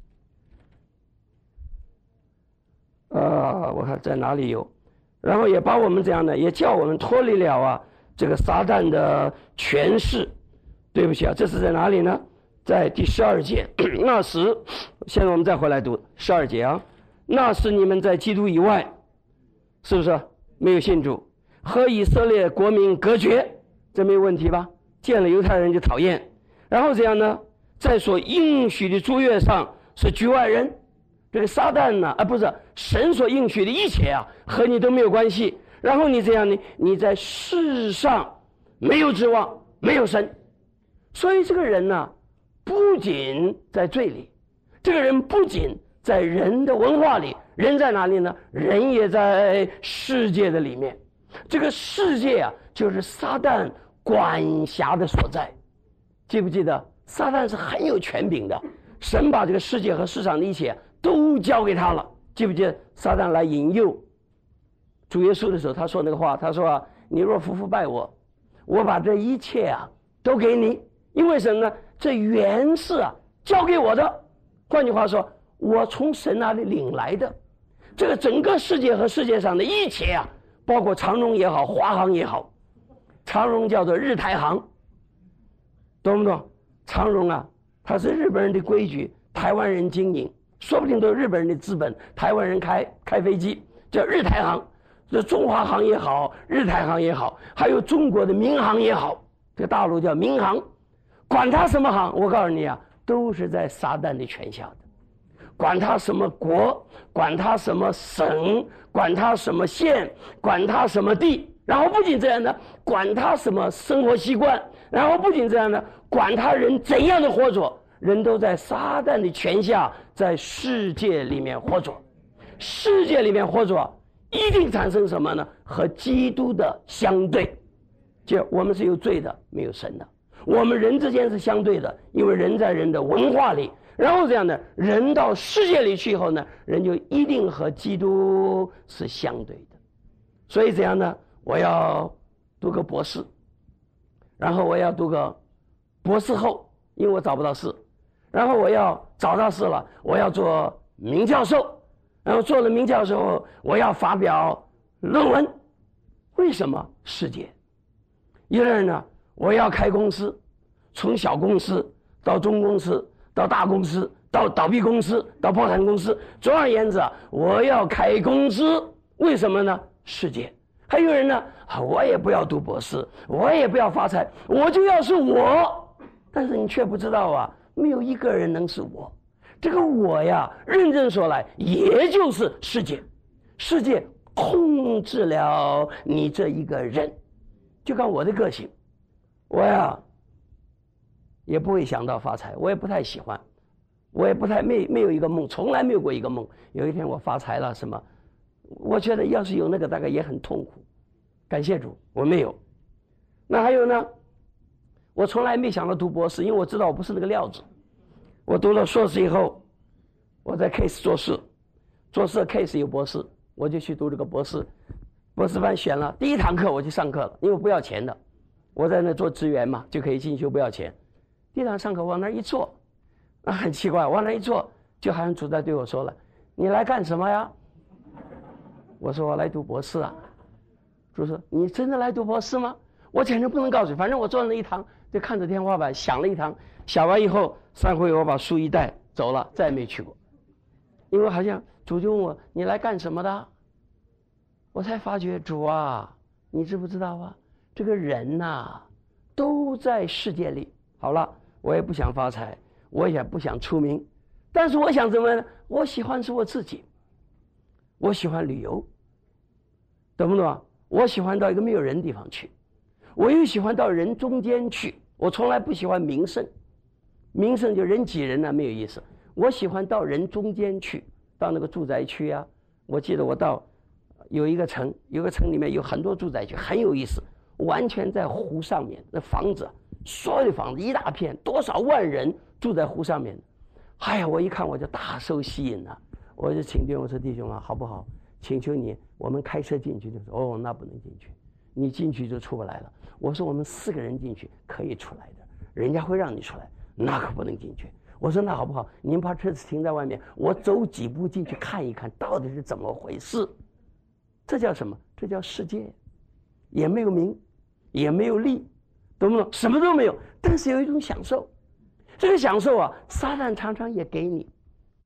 呃，我看在哪里有，然后也把我们这样的，也叫我们脱离了啊这个撒旦的权势。对不起啊，这是在哪里呢？在第十二节。那时，现在我们再回来读十二节啊。那时你们在基督以外，是不是没有信主，和以色列国民隔绝？这没有问题吧？见了犹太人就讨厌。然后这样呢，在所应许的诸约上是局外人。这个撒旦呢，啊，不是神所应许的一切啊，和你都没有关系。然后你这样呢，你在世上没有指望，没有神。所以这个人呢，不仅在罪里，这个人不仅在人的文化里，人在哪里呢？人也在世界的里面。这个世界啊，就是撒旦管辖的所在。记不记得撒旦是很有权柄的，神把这个世界和世上的一切都交给他了。记不记得撒旦来引诱主耶稣的时候，他说那个话，他说啊，你若服服拜我，我把这一切啊都给你。因为什么呢？这原是啊交给我的。换句话说，我从神那里领来的。这个整个世界和世界上的一切啊，包括长荣也好，华航也好，长荣叫做日台航，懂不懂？长荣啊，它是日本人的规矩，台湾人经营，说不定都是日本人的资本，台湾人开开飞机，叫日台航。这中华航也好，日台航也好，还有中国的民航也好，这个大陆叫民航。管他什么行，我告诉你啊，都是在撒旦的权下的。管他什么国，管他什么省，管他什么县，管他什么地，然后不仅这样的，管他什么生活习惯，然后不仅这样的，管他人怎样的活着，人都在撒旦的权下，在世界里面活着。世界里面活着，一定产生什么呢？和基督的相对。就我们是有罪的，没有神的。我们人之间是相对的，因为人在人的文化里，然后这样的人到世界里去以后呢，人就一定和基督是相对的。所以这样呢，我要读个博士，然后我要读个博士后，因为我找不到事，然后我要找到事了，我要做名教授，然后做了名教授，我要发表论文。为什么世界？一个人呢，我要开公司，从小公司到中公司到大公司到倒闭公司到破产公司，总而言之啊，我要开公司。为什么呢？世界。还有人呢，我也不要读博士，我也不要发财，我就要是我。但是你却不知道啊，没有一个人能是我。这个我呀，认真说来，也就是世界。世界控制了你这一个人。就看我的个性，我呀也不会想到发财，我也不太喜欢，我也不太没没有一个梦，从来没有过一个梦有一天我发财了什么。我觉得要是有那个大概也很痛苦，感谢主我没有。那还有呢，我从来没想到读博士，因为我知道我不是那个料子。我读了硕士以后，我在 case 做事，做事 case 有博士，我就去读这个博士。博士班选了，第一堂课我去上课了，因为不要钱的，我在那做职员嘛，就可以进修不要钱。第一堂上课往那儿一坐， 啊，很奇怪，往那一坐，就好像主在对我说了：“你来干什么呀？”我说：“我来读博士啊。”主说：“你真的来读博士吗？”我简直不能告诉你，反正我坐那一堂就看着天花板想了一堂，想完以后散会我把书一带走了，再也没去过。因为好像主就问我：“你来干什么的？”我才发觉，主啊，你知不知道啊？这个人呐、啊，都在世界里。好了，我也不想发财，我也不想出名，但是我想怎么呢？我喜欢是我自己，我喜欢旅游，懂不懂啊？我喜欢到一个没有人的地方去，我又喜欢到人中间去。我从来不喜欢名胜，名胜就人挤人呢、啊，没有意思。我喜欢到人中间去，到那个住宅区啊。我记得我到有一个城，有个城里面有很多住宅区，很有意思，完全在湖上面，那房子，所有的房子一大片，多少万人住在湖上面。哎呀，我一看我就大受吸引了，我就请弟兄，我说弟兄啊，好不好？请求你，我们开车进去就说哦，那不能进去，你进去就出不来了。我说我们四个人进去可以出来的，人家会让你出来，那可不能进去。我说那好不好？您把车子停在外面，我走几步进去看一看，到底是怎么回事？这叫什么？这叫世界，也没有名，也没有利，懂不懂？什么都没有，但是有一种享受。这个享受啊，撒旦常常也给你。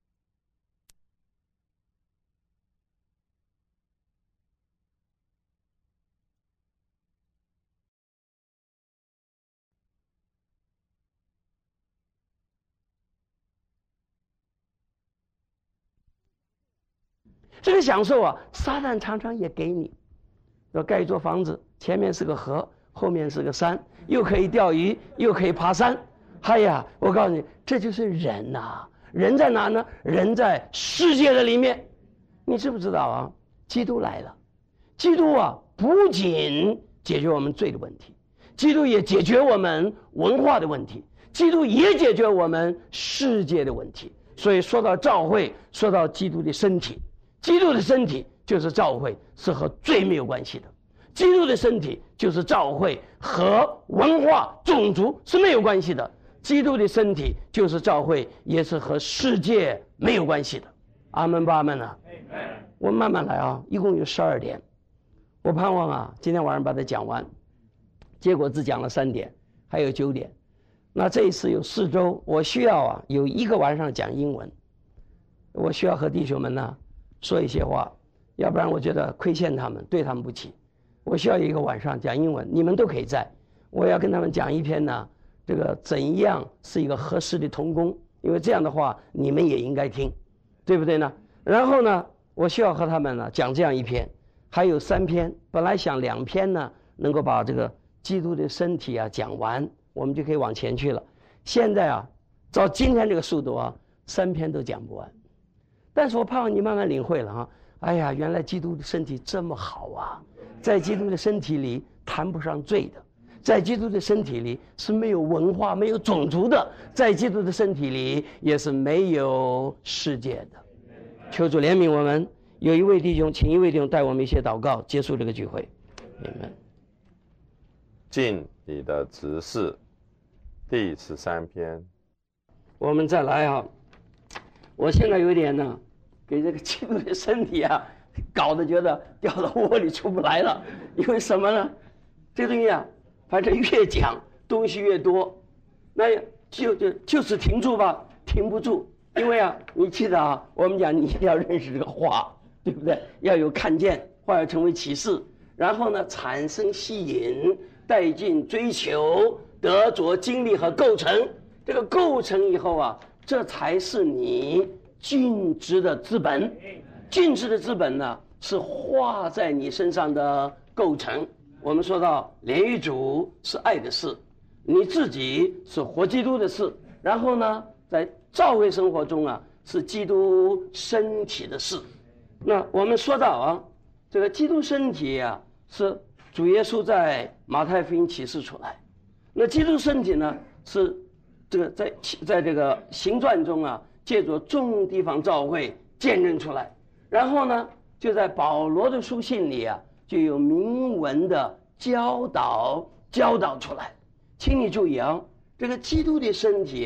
这个享受啊，撒旦常常也给你。要盖一座房子，前面是个河，后面是个山，又可以钓鱼，又可以爬山。哎呀，我告诉你，这就是人呐、啊！人在哪呢？人在世界的里面。你知不知道啊？基督来了，基督啊，不仅解决我们罪的问题，基督也解决我们文化的问题，基督也解决我们世界的问题。所以说到教会，说到基督的身体，基督的身体就是教会，是和罪没有关系的。基督的身体就是教会，和文化种族是没有关系的。基督的身体就是教会，也是和世界没有关系的。阿门吧，阿门啊！我们慢慢来啊，一共有十二点，我盼望啊，今天晚上把它讲完。结果只讲了三点，还有九点。那这一次有四周，我需要啊有一个晚上讲英文，我需要和弟兄们呢说一些话，要不然我觉得亏欠他们，对他们不起。我需要一个晚上讲英文，你们都可以在。我要跟他们讲一篇呢，这个怎样是一个合适的同工，因为这样的话你们也应该听，对不对呢？然后呢，我需要和他们呢讲这样一篇，还有三篇，本来想两篇呢能够把这个基督的身体啊讲完，我们就可以往前去了。现在啊，照今天这个速度啊，三篇都讲不完。但是我盼望你慢慢领会了啊，哎呀，原来基督的身体这么好啊，在基督的身体里谈不上罪的，在基督的身体里是没有文化没有种族的，在基督的身体里也是没有世界的。求主怜悯我们。有一位弟兄，请一位弟兄带我们一些祷告，结束这个聚会。你们尽你的职事，第十三篇。 我们再来啊！我现在有点呢，给这个基督的身体啊，搞得觉得掉到窝里出不来了。因为什么呢？这东西啊，反正越讲东西越多，那就就就是停住吧，停不住。因为啊，你记得啊，我们讲你一定要认识这个话，对不对？要有看见，话要成为启示，然后呢，产生吸引，带进追求，得着经历和构成。这个构成以后啊，这才是你尽职的资本。尽职的资本呢，是化在你身上的构成。我们说到连于主是爱的事，你自己是活基督的事，然后呢，在教会生活中啊，是基督身体的事。那我们说到啊，这个基督身体啊，是主耶稣在马太福音启示出来。那基督身体呢，是这个在在这个行传中啊，借着众地方教会见证出来。然后呢，就在保罗的书信里啊，就有明文的教导教导出来。请你注意啊，这个基督的身体啊，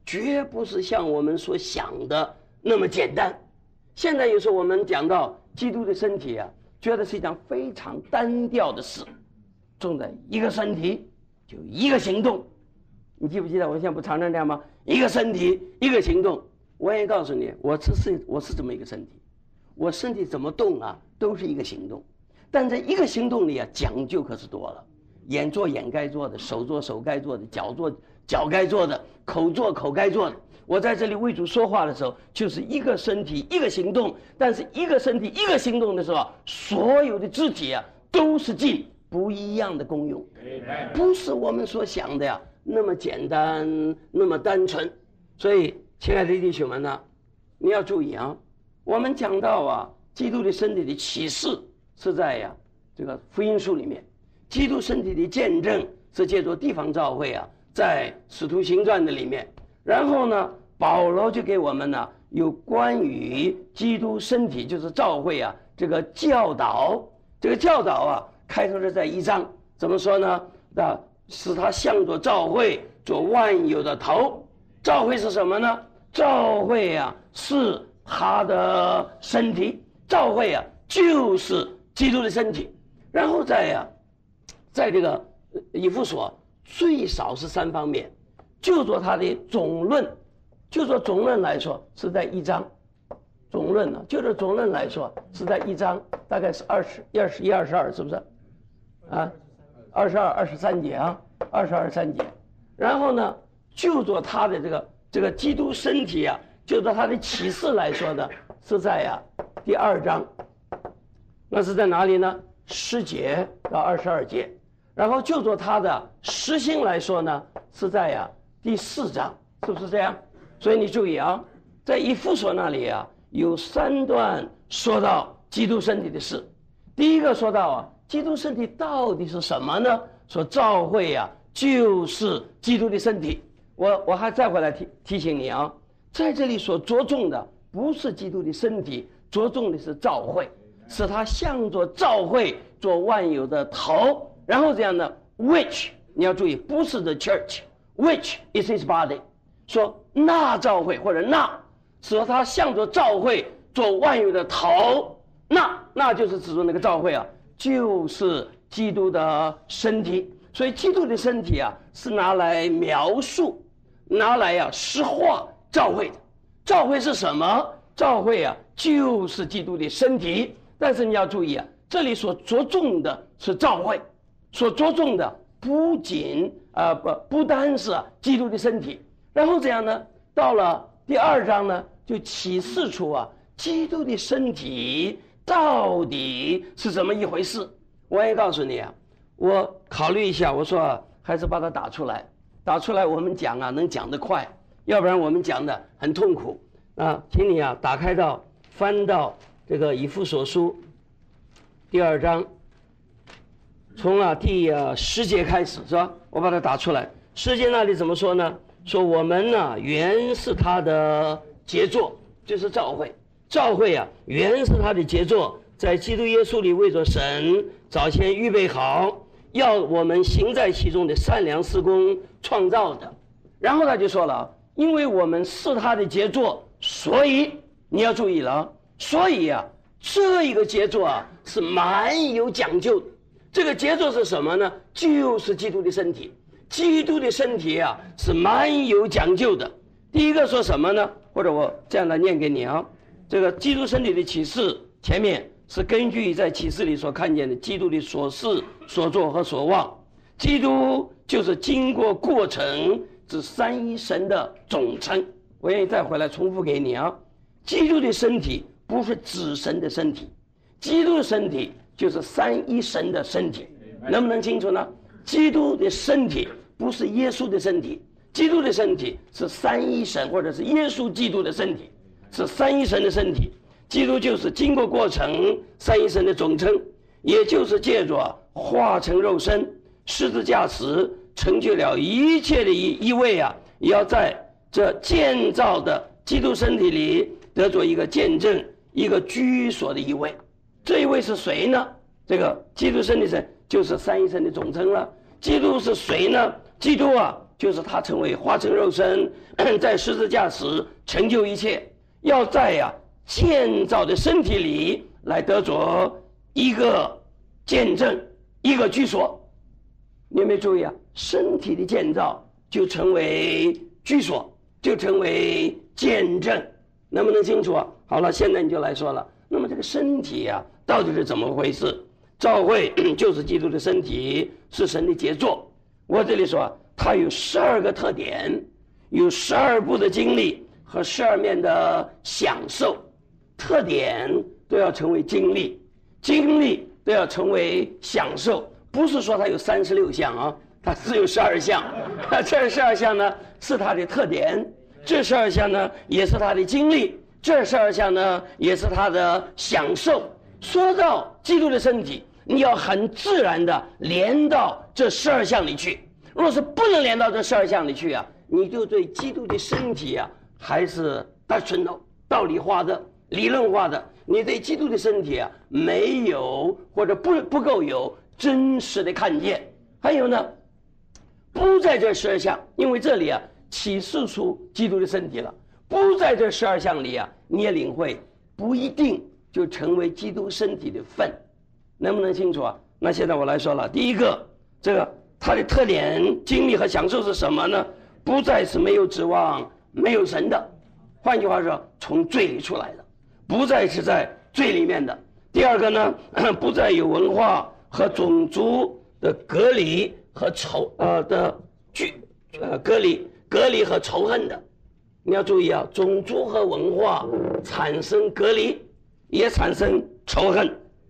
绝不是像我们所想的那么简单。现在有时候我们讲到基督的身体啊，觉得是一件非常单调的事，重在一个身体就一个行动。你记不记得我现在不常常这样吗？一个身体一个行动。我也告诉你，我这是我是这么一个身体，我身体怎么动啊，都是一个行动。但这一个行动里啊，讲究可是多了，眼做眼该做的，手做手该做的，脚做脚该做的，口做口该做的。我在这里为主说话的时候，就是一个身体一个行动，但是一个身体一个行动的时候，所有的肢体啊都是尽不一样的功用，不是我们所想的呀那么简单那么单纯。所以亲爱的弟兄们呢，你要注意啊，我们讲到啊基督的身体的启示是在呀这个福音书里面，基督身体的见证是借助地方教会啊在使徒行传的里面，然后呢保罗就给我们呢有关于基督身体就是教会啊这个教导。这个教导啊开头是在一章，怎么说呢？那使他向着教会做万有的头。教会是什么呢？教会啊是他的身体，教会啊就是基督的身体。然后在呀、啊，在这个以弗所最少是三方面，就做他的总论，就做总论来说是在一章。总论呢、啊，就是总论来说是在一章，大概是二十、二十一、二十二，是不是？啊，二十二、二十三节啊，二十二、三节。然后呢，就做他的这个这个基督身体啊，就做他的启示来说呢，是在呀、啊、第二章。那是在哪里呢？十节到二十二节。然后就做他的实行来说呢，是在呀、啊、第四章，是不是这样？所以你注意啊，在以弗所那里啊。有三段说到基督身体的事。第一个说到啊，基督身体到底是什么呢？说教会啊，就是基督的身体。我我还再回来提提醒你啊，在这里所着重的不是基督的身体，着重的是教会，使他向着教会做万有的头。然后这样呢 ，which 你要注意，不是 the church，which is his body。说那教会或者那。使他向着教会做万有的头，那那就是指着那个教会啊，就是基督的身体。所以基督的身体啊，是拿来描述、拿来啊实化教会的。教会是什么？教会啊，就是基督的身体。但是你要注意啊，这里所着重的是教会，所着重的不仅啊、呃、不不单是、啊、基督的身体。然后这样呢，到了第二章呢。就启示出啊，基督的身体到底是怎么一回事？我也告诉你啊，我考虑一下，我说、啊、还是把它打出来，打出来我们讲啊能讲得快，要不然我们讲的很痛苦啊。请你啊打开到翻到这个以弗所书第二章，从啊第啊十节开始是吧？我把它打出来。十节那里怎么说呢？说我们呢、啊、原是他的。杰作就是教会，教会啊，原是他的杰作，在基督耶稣里为着神早先预备好，要我们行在其中的善良事工创造的。然后他就说了，因为我们是他的杰作，所以你要注意了，所以啊，这一个杰作啊是蛮有讲究的。这个杰作是什么呢？就是基督的身体。基督的身体啊是蛮有讲究的。第一个说什么呢？或者我这样来念给你啊，这个基督身体的启示前面是根据在启示里所看见的基督的所事所作和所望。基督就是经过过程指三一神的总称。我愿意再回来重复给你啊，基督的身体不是指神的身体，基督的身体就是三一神的身体。能不能清楚呢？基督的身体不是耶稣的身体，基督的身体是三一神，或者是耶稣基督的身体，是三一神的身体。基督就是经过过程三一神的总称，也就是借着化成肉身十字架时成就了一切的一一位啊，也要在这建造的基督身体里得做一个见证，一个居所的一位。这一位是谁呢？这个基督身体神就是三一神的总称了。基督是谁呢？基督啊就是他成为化成肉身，在十字架时成就一切，要在呀、啊、建造的身体里来得着一个见证，一个居所。你有没有注意啊？身体的建造就成为居所，就成为见证，能不能清楚啊？好了，现在你就来说了，那么这个身体啊到底是怎么回事？教会就是基督的身体，是神的杰作。我这里说它有十二个特点，有十二步的经历和十二面的享受。特点都要成为经历，经历都要成为享受。不是说它有三十六项啊，它只有十二项。这十二项呢是它的特点，这十二项呢也是它的经历，这十二项呢也是它的享受。说到基督的身体，你要很自然的连到这十二项里去。若是不能连到这十二项里去啊，你就对基督的身体啊还是单纯的道理化的理论化的，你对基督的身体啊没有或者不不够有真实的看见。还有呢，不在这十二项，因为这里啊启示出基督的身体了，不在这十二项里啊，你也领会不一定就成为基督身体的份，能不能清楚啊？那现在我来说了，第一个，这个它的特点、经历和享受是什么呢？不再是没有指望、没有神的，换句话说，从罪里出来的，不再是在罪里面的。第二个呢，不再有文化和种族的隔离和仇呃的距呃隔离隔离和仇恨的。你要注意啊，种族和文化产生隔离，也产生仇恨。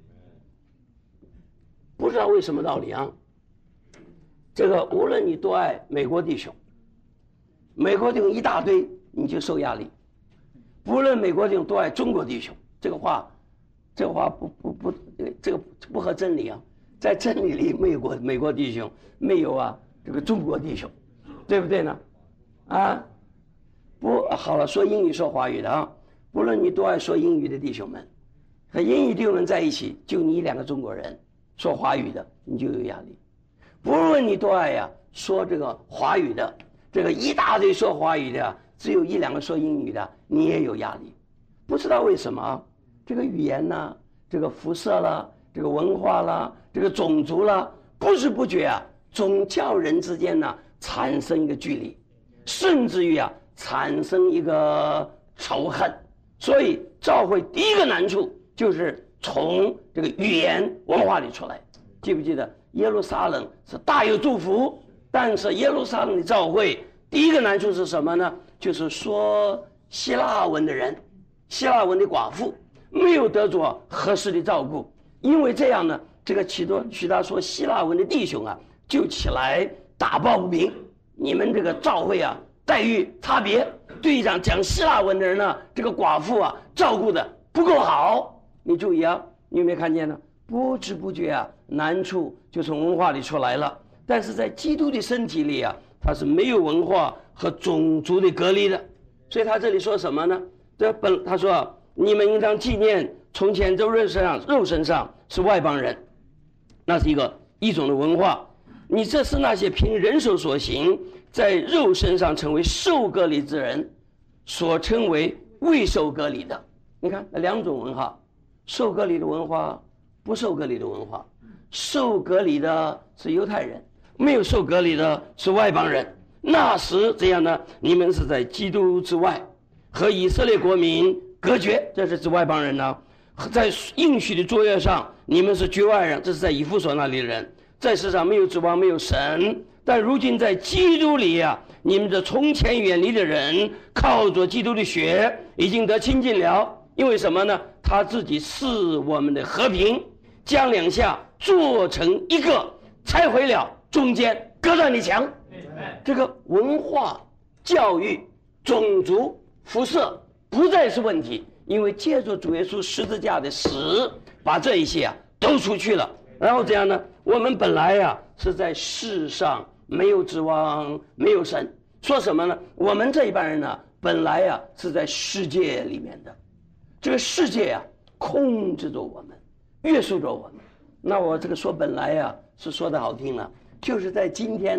不知道为什么道理啊？这个无论你多爱美国弟兄，美国弟兄一大堆，你就受压力；无论美国弟兄多爱中国弟兄，这个话，这个话不不不，这个不合真理啊！在真理里，美国美国弟兄没有啊，这个中国弟兄，对不对呢？啊，不好了，说英语说华语的啊，无论你多爱说英语的弟兄们，和英语弟兄们在一起，就你两个中国人说华语的，你就有压力。不论你多爱呀、啊，说这个华语的，这个一大堆说华语的，只有一两个说英语的，你也有压力。不知道为什么，这个语言呢，这个肤色啦，这个文化啦，这个种族啦，不知不觉啊，总叫人之间呢产生一个距离，甚至于啊产生一个仇恨。所以教会第一个难处就是从这个语言文化里出来。记不记得耶路撒冷是大有祝福，但是耶路撒冷的教会第一个难处是什么呢？就是说希腊文的人，希腊文的寡妇没有得着合适的照顾，因为这样呢，这个许多许多说希腊文的弟兄啊就起来打抱不平，你们这个教会啊待遇差别，对讲讲希腊文的人呢，这个寡妇啊照顾的不够好。你注意啊，你有没有看见呢？不知不觉啊，难处就从文化里出来了。但是在基督的身体里啊，它是没有文化和种族的隔离的。所以他这里说什么呢？这本他说、啊、你们应当纪念从前在肉身上肉身上是外邦人，那是一个一种的文化。你这是那些凭人手所行，在肉身上成为受隔离之人所称为未受隔离的。你看两种文化，受隔离的文化，不受隔离的文化。受隔离的是犹太人，没有受隔离的是外邦人。那时这样呢，你们是在基督之外，和以色列国民隔绝，这是指外邦人呢。在应许的作业上，你们是局外人，这是在以弗所那里的人，在世上没有指望，没有神。但如今在基督里啊，你们这从前远离的人，靠着基督的血，已经得亲近了。因为什么呢？他自己是我们的和平，将两下做成一个，拆毁了中间隔断的墙。这个文化、教育、种族、肤色不再是问题，因为借助主耶稣十字架的死，把这一些啊都除去了。然后这样呢，我们本来呀、啊、是在世上没有指望，没有神。说什么呢？我们这一般人呢，本来呀、啊、是在世界里面的，这个世界啊控制着我们，约束着我们。那我这个说本来呀、啊、是说的好听了，就是在今天呢，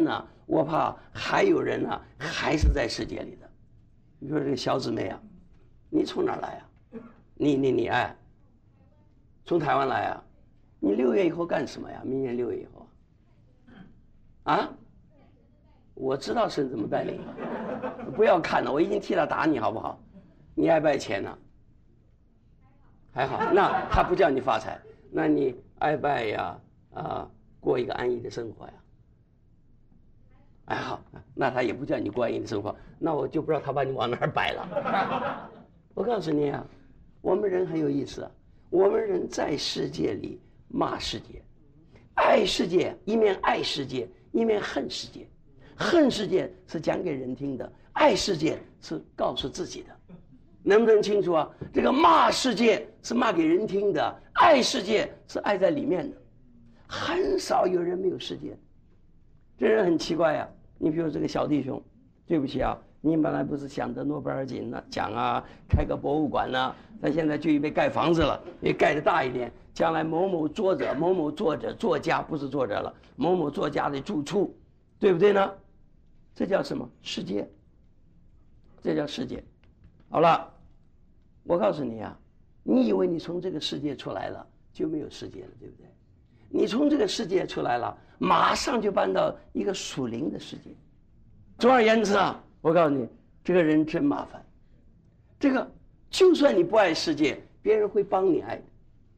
我怕还有人啊，还是在世界里的。你说这个小姊妹啊，你从哪儿来啊？你你你哎，从台湾来啊？你六月以后干什么呀？明年六月以后啊？我知道神怎么带领，不要看了，我已经替他打你好不好？你爱不爱钱呢、啊？还好，那他不叫你发财，那你爱不爱呀？啊，过一个安逸的生活呀？还好，那他也不叫你过安逸的生活，那我就不知道他把你往哪儿摆了。我告诉你啊，我们人很有意思啊，我们人在世界里骂世界，爱世界，一面爱世界，一面恨世界。恨世界是讲给人听的，爱世界是告诉自己的，能不能清楚啊？这个骂世界是骂给人听的，爱世界是爱在里面的，很少有人没有世界。这人很奇怪呀、啊，你比如这个小弟兄，对不起啊，你本来不是想得诺贝尔奖呢奖啊，开个博物馆呢，但现在就预备盖房子了，也盖得大一点，将来某某作者、某某作者、作家不是作者了，某某作家的住处，对不对呢？这叫什么？世界。这叫世界。好了，我告诉你啊，你以为你从这个世界出来了就没有世界了，对不对？你从这个世界出来了，马上就搬到一个属灵的世界。总而言之啊，我告诉你，这个人真麻烦。这个就算你不爱世界，别人会帮你爱的。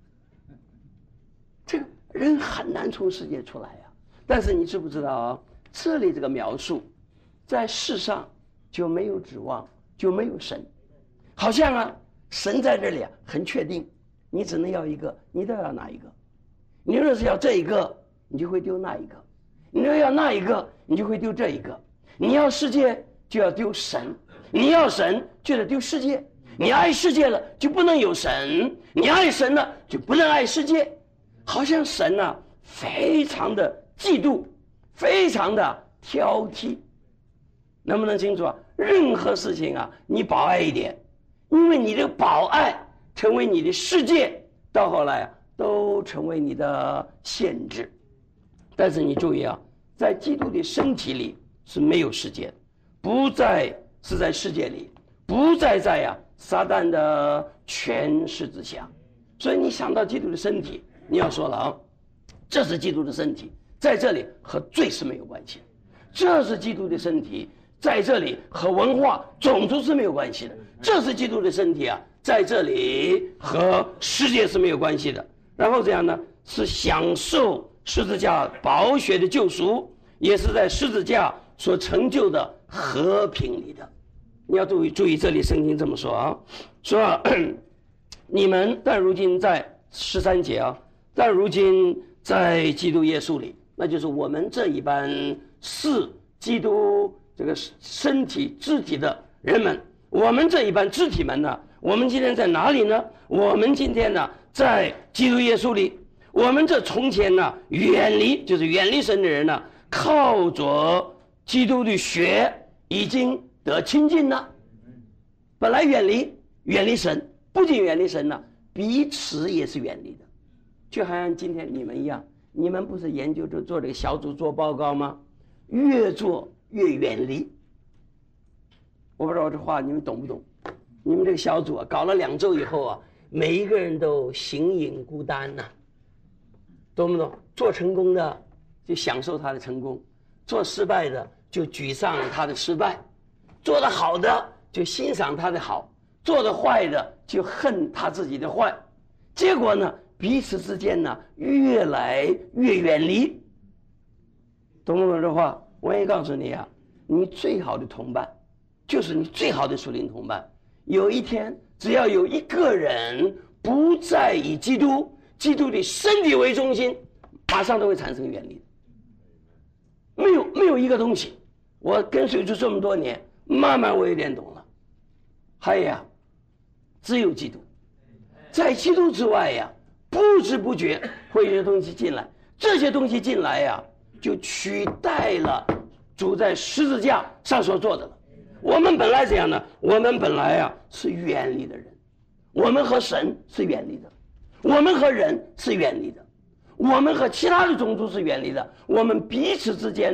这个人很难从世界出来呀、啊。但是你知不知道啊？这里这个描述，在世上就没有指望，就没有神。好像啊，神在这里啊，很确定，你只能要一个，你都要哪一个？你若是要这一个，你就会丢那一个；你若要那一个，你就会丢这一个。你要世界，就要丢神；你要神，就得丢世界。你爱世界了，就不能有神；你爱神了，就不能爱世界。好像神啊，非常的嫉妒，非常的挑剔。能不能清楚啊？任何事情啊，你保爱一点，因为你的保爱成为你的世界，到后来啊，都成为你的限制。但是你注意啊，在基督的身体里是没有世界的，不再是在世界里，不再在呀、啊、撒旦的权势之下。所以你想到基督的身体，你要说了啊，这是基督的身体，在这里和罪是没有关系的；这是基督的身体，在这里和文化种族是没有关系的；这是基督的身体啊，在这里和世界是没有关系的。然后这样呢，是享受十字架宝血的救赎，也是在十字架所成就的和平里的。你要注意注意，这里圣经这么说啊，说啊你们但如今在十三节啊，但如今在基督耶稣里，那就是我们这一班是基督这个身体肢体的人们。我们这一班肢体们呢，我们今天在哪里呢？我们今天呢，在基督耶稣里。我们这从前呢，远离就是远离神的人呢，靠着基督的血已经得亲近了。本来远离远离神，不仅远离神呢，彼此也是远离的。就好像今天你们一样，你们不是研究着做这个小组做报告吗？越做越远离。我不知道这话你们懂不懂？你们这个小组啊，搞了两周以后啊，每一个人都形影孤单呐、啊，懂不懂？做成功的就享受他的成功，做失败的就沮丧他的失败，做得好的就欣赏他的好，做得坏的就恨他自己的坏。结果呢，彼此之间呢越来越远离。懂不懂这话？我也告诉你啊，你最好的同伴就是你最好的属灵同伴。有一天，只要有一个人不再以基督基督的身体为中心，马上都会产生远离。没有没有一个东西，我跟随主这么多年，慢慢我有点懂了。哎呀，只有基督，在基督之外呀，不知不觉会有些东西进来，这些东西进来呀，就取代了主在十字架上所做的了。我们本来怎样呢？我们本来啊是远离的人，我们和神是远离的，我们和人是远离的，我们和其他的种族是远离的，我们彼此之间呢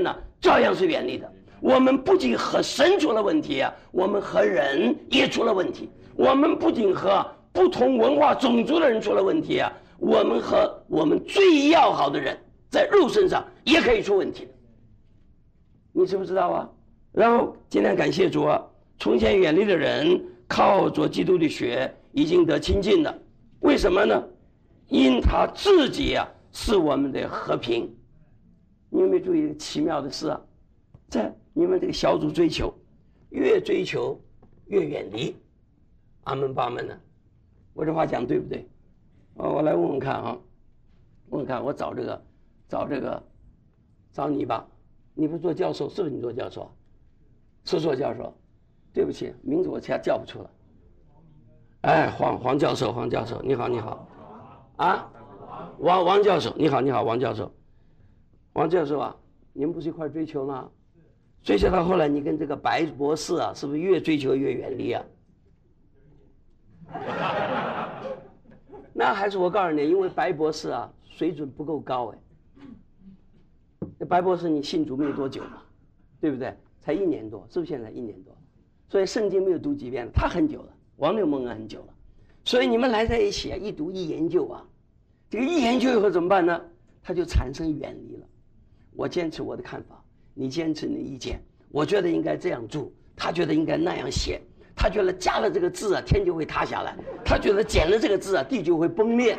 照样是远离的。我们不仅和神出了问题啊，我们和人也出了问题。我们不仅和不同文化种族的人出了问题啊，我们和我们最要好的人在肉身上也可以出问题。你知不知道啊？然后今天感谢主啊，从前远离的人靠着基督的血已经得亲近了。为什么呢？因他自己啊是我们的和平。你有没有注意一个奇妙的事啊？在你们这个小组追求，越追求越远离。阿门巴门呢？我这话讲对不对？哦，我来问问看啊，问问看，我找这个，找这个，找你吧。你不是做教授，是不是你做教授？是做教授。对不起，名字我现在叫不出来。哎，黄黄教授，黄教授，你好，你好。啊，王王教授，你好，你好，王教授。王教授啊，你们不是一块追求吗？追求到后来，你跟这个白博士啊，是不是越追求越远离啊？那还是我告诉你，因为白博士啊水准不够高哎。白博士你信主没有多久嘛，对不对？才一年多，是不是现在一年多？所以圣经没有读几遍了，他很久了，王六蒙恩很久了。所以你们来在一起啊，一读一研究啊，这个一研究以后怎么办呢？他就产生远离了。我坚持我的看法，你坚持你的意见。我觉得应该这样做，他觉得应该那样写。他觉得加了这个字啊，天就会塌下来；他觉得减了这个字啊，地就会崩裂。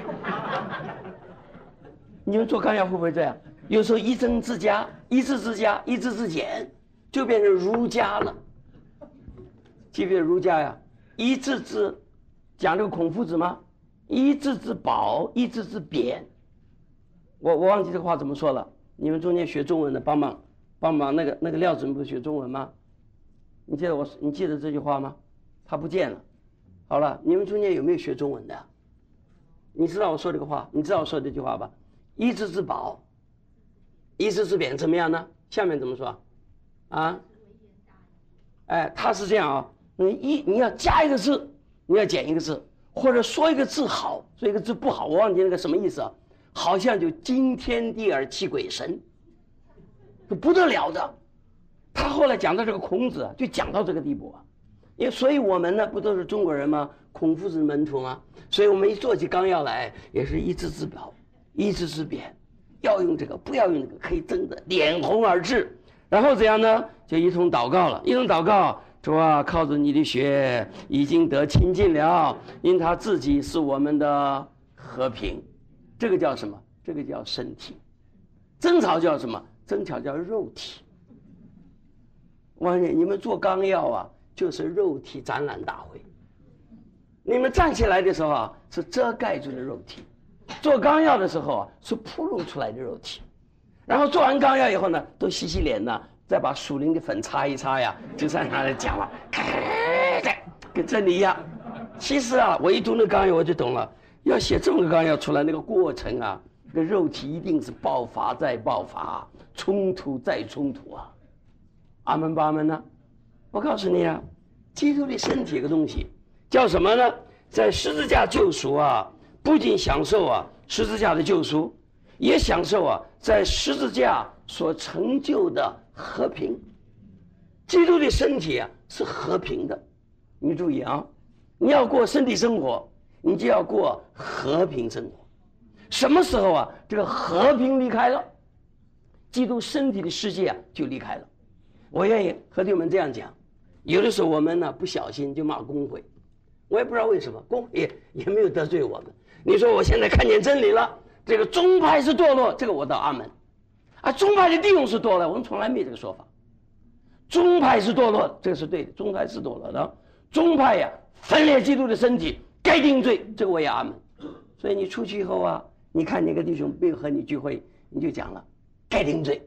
你们做纲要会不会这样？有时候一增自加，一字自加，一字自减，就变成儒家了。记不记得儒家呀？一字之讲这个孔夫子吗？一字之褒，一字之贬。我我忘记这个话怎么说了。你们中间学中文的帮忙帮忙，那个那个廖子不是学中文吗？你记得我你记得这句话吗？他不见了。好了，你们中间有没有学中文的？你知道我说这个话，你知道我说这句话吧？一字之褒，一字之贬，怎么样呢？下面怎么说？啊？哎，他是这样啊，你一你要加一个字，你要减一个字，或者说一个字好，说一个字不好，我忘记那个什么意思啊？好像就惊天地而泣鬼神，不得了的。他后来讲到这个孔子，就讲到这个地步啊。因为所以我们呢，不都是中国人吗？孔夫子的门徒吗？所以我们一做起纲要来，也是一字之褒，一字之贬，要用这个，不要用那个，可以争得脸红耳赤。然后怎样呢？就一同祷告了，一同祷告，主啊，靠着你的血已经得亲近了，因他自己是我们的和平。这个叫什么？这个叫身体。争吵叫什么？争吵叫肉体。我告诉你，你们做纲要啊，就是肉体展览大会。你们站起来的时候啊，是遮盖住的肉体；做纲要的时候啊，是铺露出来的肉体。然后做完纲要以后呢，都洗洗脸呢，再把属灵的粉擦一擦呀，就在那里讲了，跟真理一样。其实啊，我一读那纲要我就懂了，要写这么个纲要出来，那个过程啊，这个肉体一定是爆发再爆发，冲突再冲突啊。阿门巴门呢？我告诉你啊，基督的身体这个东西叫什么呢？在十字架救赎啊，不仅享受啊十字架的救赎，也享受啊在十字架所成就的和平。基督的身体啊是和平的，你注意啊，你要过身体生活，你就要过和平生活。什么时候啊这个和平离开了，基督身体的世界啊就离开了。我愿意和弟兄们这样讲，有的时候我们呢不小心就骂工会，我也不知道为什么，工会也也没有得罪我们。你说我现在看见真理了，这个宗派是堕落，这个我倒阿门。啊，宗派的弟兄是堕落，我们从来没这个说法。宗派是堕落，这个是对的，宗派是堕落的。宗派呀，分裂基督的身体，该定罪，这个我也阿门。所以你出去以后啊，你看哪个弟兄没有和你聚会，你就讲了，该定罪。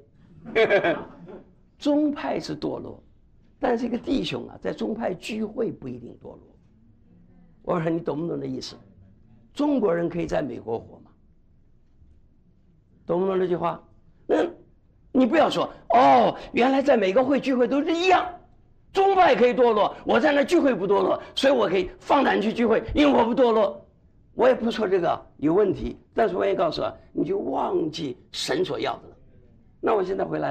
宗派是堕落，但是一个弟兄啊，在宗派聚会不一定堕落。我说你懂不懂这意思？中国人可以在美国活吗？懂不懂这句话？嗯，你不要说哦，原来在每个会聚会都是一样，宗派可以堕落，我在那聚会不堕落，所以我可以放胆去聚会，因为我不堕落。我也不说这个有问题，但是我也告诉你，你就忘记神所要的了。那我现在回来了。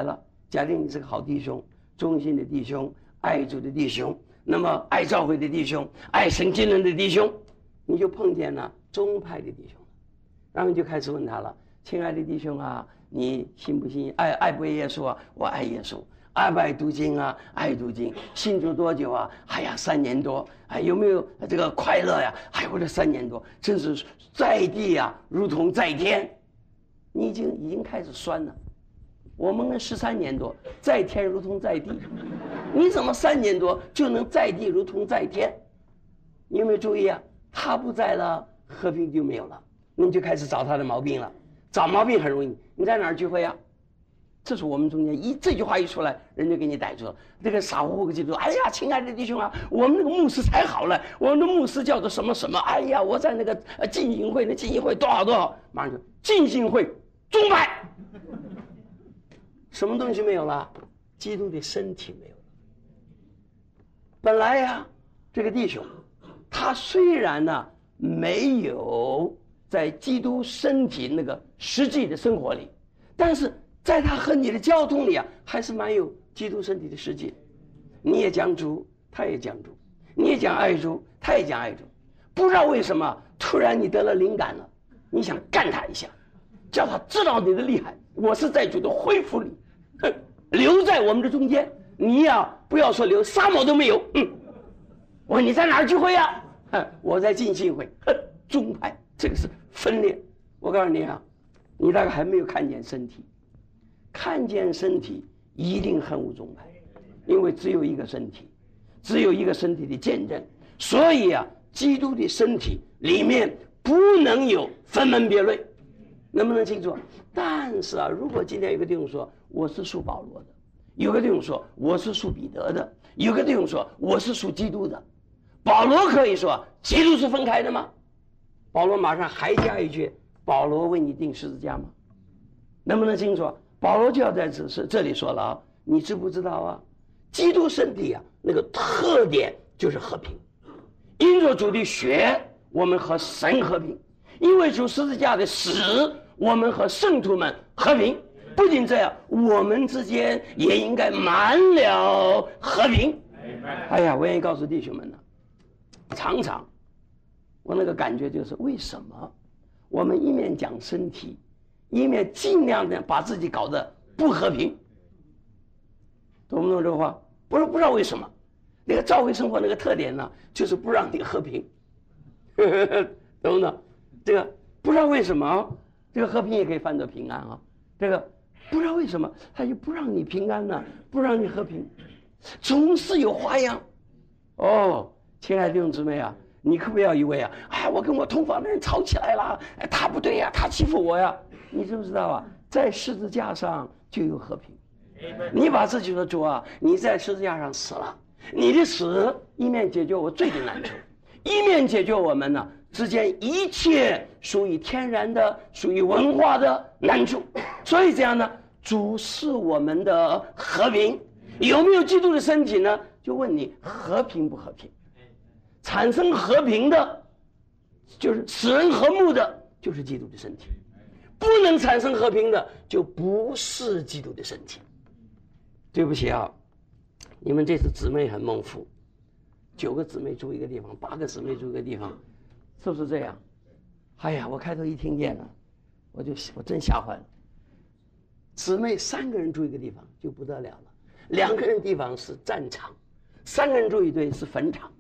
假定你是个好弟兄，忠心的弟兄，爱主的弟兄，那么爱教会的弟兄，爱神经人的弟兄，你就碰见了宗派的弟兄，然后你就开始问他了：亲爱的弟兄啊，你信不信？爱爱不爱耶稣啊？我爱耶稣。爱不爱读经啊？爱读经。信主多久啊？哎呀，三年多。哎，有没有这个快乐呀？哎，我这三年多，真是在地啊，如同在天。你已经已经开始酸了。我们十三年多，在天如同在地。你怎么三年多就能在地如同在天？你有没有注意啊？他不在了，和平就没有了。你就开始找他的毛病了。找毛病很容易。你在哪儿聚会啊？这是我们中间一这句话一出来，人就给你逮住了。这个傻乎乎的基督徒，哎呀，亲爱的弟兄啊，我们那个牧师才好了，我们的牧师叫做什么什么，哎呀，我在那个呃浸信会，那浸信会多少多少，马上就浸信会宗派，什么东西没有了？基督的身体没有了。本来呀，这个弟兄，他虽然呢没有在基督身体那个实际的生活里，但是在他和你的交通里啊，还是蛮有基督身体的实际。你也讲主，他也讲主；你也讲爱主，他也讲爱主。不知道为什么，突然你得了灵感了，你想干他一下，叫他知道你的厉害。我是在主的恢复里，哼，留在我们的中间。你呀、啊，不要说留，沙漠都没有。嗯，我说你在哪儿聚会呀、啊？我在浸信会。哼，宗派，这个是分裂。我告诉你啊，你大概还没有看见身体。看见身体一定恨恶宗派，因为只有一个身体，只有一个身体的见证，所以啊，基督的身体里面不能有分门别类，能不能清楚？但是啊，如果今天有个弟兄说我是属保罗的，有个弟兄说我是属彼得的，有个弟兄说我是属基督的，保罗可以说基督是分开的吗？保罗马上还加一句：保罗为你钉十字架吗？能不能清楚？保罗就要在这是这里说了啊，你知不知道啊？基督身体啊，那个特点就是和平。因着主的血，我们和神和平；因为主十字架的死，我们和圣徒们和平。不仅这样，我们之间也应该满了和平。哎呀，我愿意告诉弟兄们呢，常常我那个感觉就是，为什么我们一面讲身体，一面尽量的把自己搞得不和平？懂不懂这个话？不是不知道为什么，那个教会生活那个特点呢，就是不让你和平，懂不懂？这个不知道为什么，这个和平也可以翻作平安啊。这个不知道为什么，他就不让你平安呢，不让你和平，总是有花样。哦，亲爱的弟兄姊妹啊，你可不要以为啊，哎，我跟我同房的人吵起来了，哎，他不对呀、啊，他欺负我呀。你知不知道啊？在十字架上就有和平。你把自己说主啊，你在十字架上死了，你的死一面解决我罪的难处，一面解决我们呢之间一切属于天然的、属于文化的难处。所以这样呢，主是我们的和平。有没有基督的身体呢？就问你和平不和平？产生和平的，就是使人和睦的，就是基督的身体。不能产生和平的，就不是基督的身体。对不起啊，你们这次姊妹很蒙福，九个姊妹住一个地方，八个姊妹住一个地方，是不是这样？哎呀，我开头一听见了，我就我真吓坏了。姊妹三个人住一个地方就不得了了，两个人地方是战场，三个人住一堆是坟场。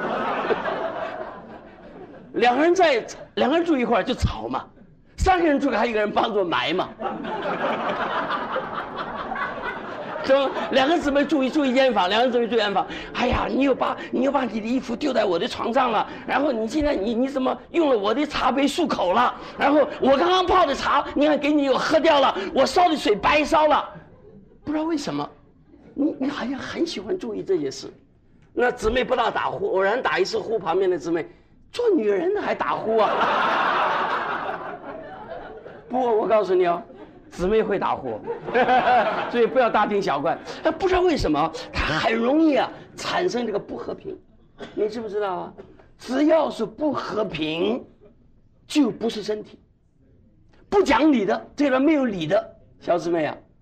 两个人在两个人住一块就吵嘛，三个人住还有一个人帮助埋嘛。说两个姊妹住一住一间房，两个姊妹住一间房。哎呀，你又把你又把你的衣服丢在我的床上了，然后你现在你你怎么用了我的茶杯漱口了？然后我刚刚泡的茶，你看给你又喝掉了，我烧的水白烧了，不知道为什么，你你好像很喜欢注意这些事。那姊妹不大打呼，偶然打一次呼，旁边的姊妹做女人的还打呼啊？不，我告诉你哦。姊妹会打呼，所以不要大惊小怪。不知道为什么，它很容易啊产生这个不和平。你知不知道啊？只要是不和平，就不是身体。不讲理的，这个没有理的小姊妹啊，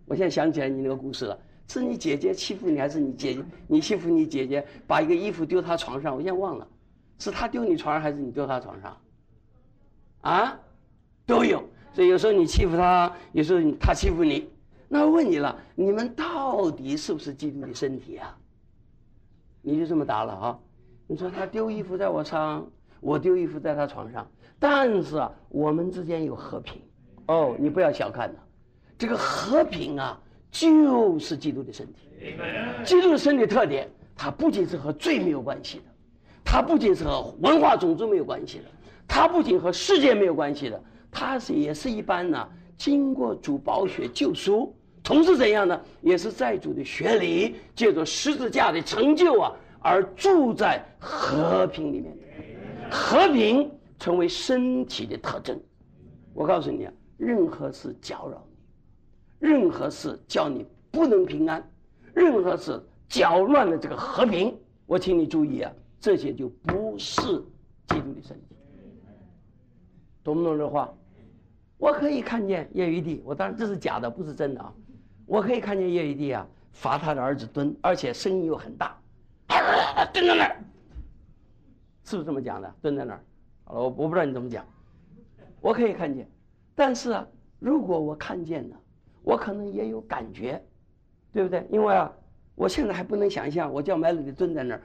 我现在想起来你那个故事了，是你姐姐欺负你，还是你姐姐你欺负你姐姐把一个衣服丢她床上？我现在忘了，是她丢你床上还是你丢她床上？啊，都有。所以有时候你欺负她，有时候她欺负你。那我问你了，你们到底是不是基督的身体啊？你就这么答了啊？你说他丢衣服在我上，我丢衣服在他床上，但是啊，我们之间有和平。哦，你不要小看了，这个和平啊，就是基督的身体。基督的身体特点，它不仅是和罪没有关系的，它不仅是和文化种族没有关系的，它不仅和世界没有关系的，它是也是一般呢，经过主宝血救赎。同时怎样呢？也是在主的血里，借着十字架的成就啊，而住在和平里面。和平成为身体的特征。我告诉你啊，任何事搅扰你，任何事叫你不能平安，任何事搅乱了这个和平，我请你注意啊，这些就不是基督的身体。懂不懂这话？我可以看见叶玉帝，我当然这是假的，不是真的啊。我可以看见叶玉帝啊，罚他的儿子蹲，而且声音又很大，蹲在那儿，是不是这么讲的？蹲在那儿，好了，我我不知道你怎么讲，我可以看见，但是啊，如果我看见了，我可能也有感觉，对不对？因为啊，我现在还不能想象，我叫麦乐的蹲在那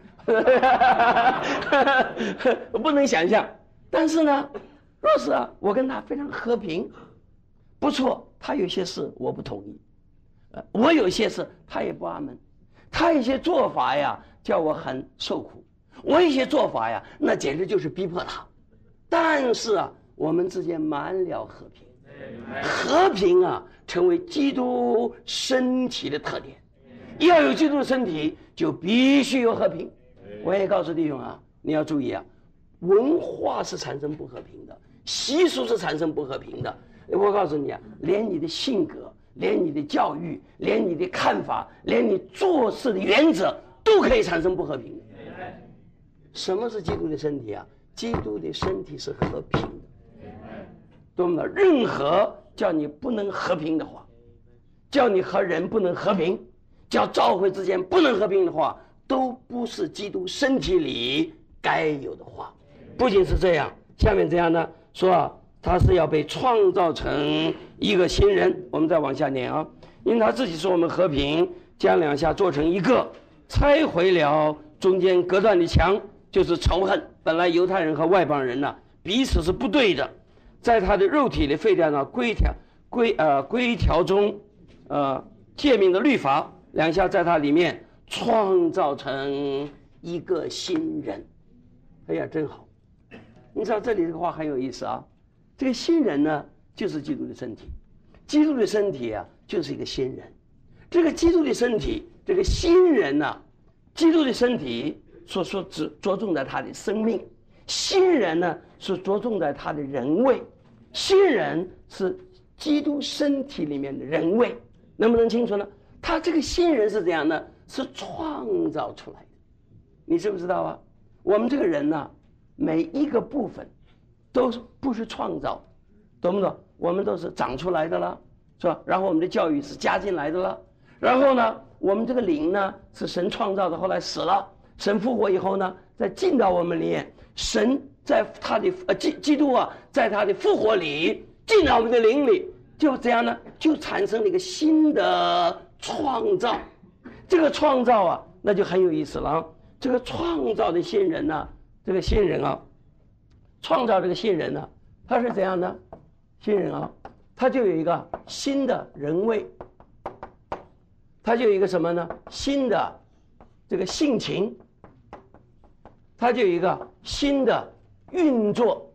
儿，我不能想象。但是呢，若是啊，我跟他非常和平，不错，他有些事我不同意。我有些事他也不阿门，他有些做法呀叫我很受苦，我有些做法呀那简直就是逼迫他。但是啊，我们之间满了和平，和平啊成为基督身体的特点。要有基督的身体，就必须有和平。我也告诉弟兄啊，你要注意啊，文化是产生不和平的，习俗是产生不和平的。我告诉你啊，连你的性格，连你的教育，连你的看法，连你做事的原则都可以产生不和平的。什么是基督的身体啊？基督的身体是和平的。懂吗？任何叫你不能和平的话，叫你和人不能和平，叫教会之间不能和平的话，都不是基督身体里该有的话。不仅是这样，下面这样呢说啊，他是要被创造成一个新人。我们再往下念啊，因为他自己说我们和平，将两下做成一个，拆毁了中间隔断的墙，就是仇恨。本来犹太人和外邦人呢、啊、彼此是不对的，在他的肉体里废掉呢规条规呃规条中呃诫命的律法，两下在他里面创造成一个新人。哎呀，真好！你知道这里这个话很有意思啊。这个新人呢，就是基督的身体，基督的身体啊，就是一个新人。这个基督的身体，这个新人呢、啊，基督的身体所说只着重在他的生命，新人呢是着重在他的人位，新人是基督身体里面的人位，能不能清楚呢？他这个新人是怎样呢？是创造出来的，你知不知道啊？我们这个人呢、啊，每一个部分都是不是创造，懂不懂？我们都是长出来的了，是吧？然后我们的教育是加进来的了，然后呢，我们这个灵呢是神创造的，后来死了，神复活以后呢，再进到我们里面，神在他的呃基基督啊，在他的复活里进到我们的灵里，就这样呢，就产生了一个新的创造。这个创造啊，那就很有意思了啊。这个创造的新人呢、啊，这个新人啊，创造这个新人呢、啊，他是怎样的？新人啊，他就有一个新的人位，他就有一个什么呢？新的这个性情，他就有一个新的运作，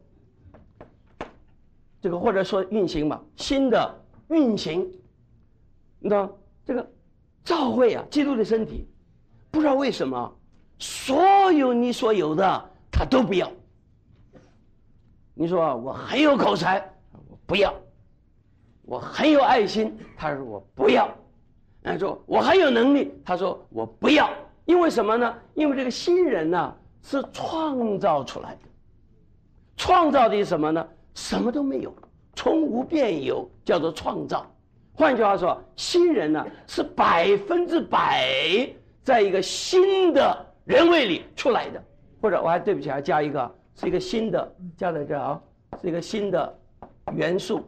这个或者说运行吧，新的运行。你知道这个教会啊，基督的身体，不知道为什么，所有你所有的他都不要。你说我很有口才，我不要；我很有爱心，他说我不要；他说我很有能力，他说我不要。因为什么呢？因为这个新人呢、啊、是创造出来的，创造的什么呢？什么都没有，从无变有，叫做创造。 换句话说，新人呢是百分之百在一个新的人位里出来的，或者我还对不起，还加一个是一个新的，加在这啊，是一个新的元素，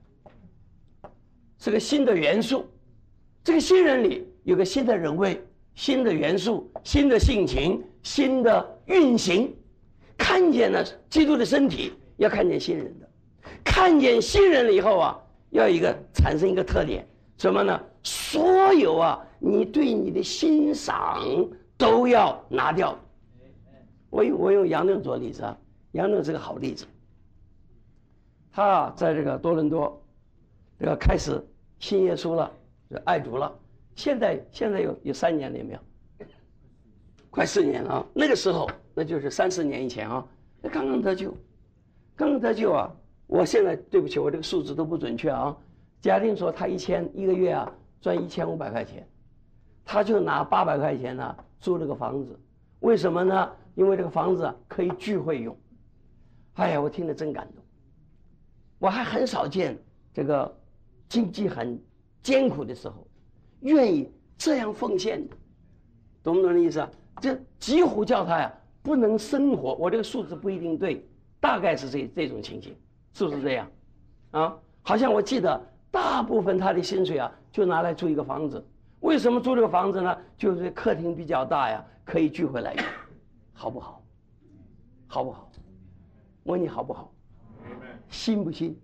是个新的元素。这个新人里有个新的人位、新的元素、新的性情、新的运行。看见了基督的身体，要看见新人的。看见新人了以后啊，要一个产生一个特点，什么呢？所有啊，你对你的欣赏都要拿掉。我用我用杨正做例子啊，杨正是个好例子。他啊，在这个多伦多，这个开始信耶稣了，就爱主了。现在现在有有三年了，有没有？快四年了啊！那个时候，那就是三四年以前啊，刚刚得救，刚刚得救啊！我现在对不起，我这个数字都不准确啊。假定说他一千一个月啊赚一千五百块钱，他就拿八百块钱呢租了个房子，为什么呢？因为这个房子啊可以聚会用。哎呀，我听得真感动。我还很少见这个经济很艰苦的时候，愿意这样奉献的，懂不懂的意思啊？这几乎叫他呀不能生活，我这个数字不一定对，大概是这这种情形，是不是这样？啊，好像我记得大部分他的薪水啊就拿来租一个房子。为什么租这个房子呢？就是客厅比较大呀，可以聚回来用，好不好？好不好？问你好不好？信不信？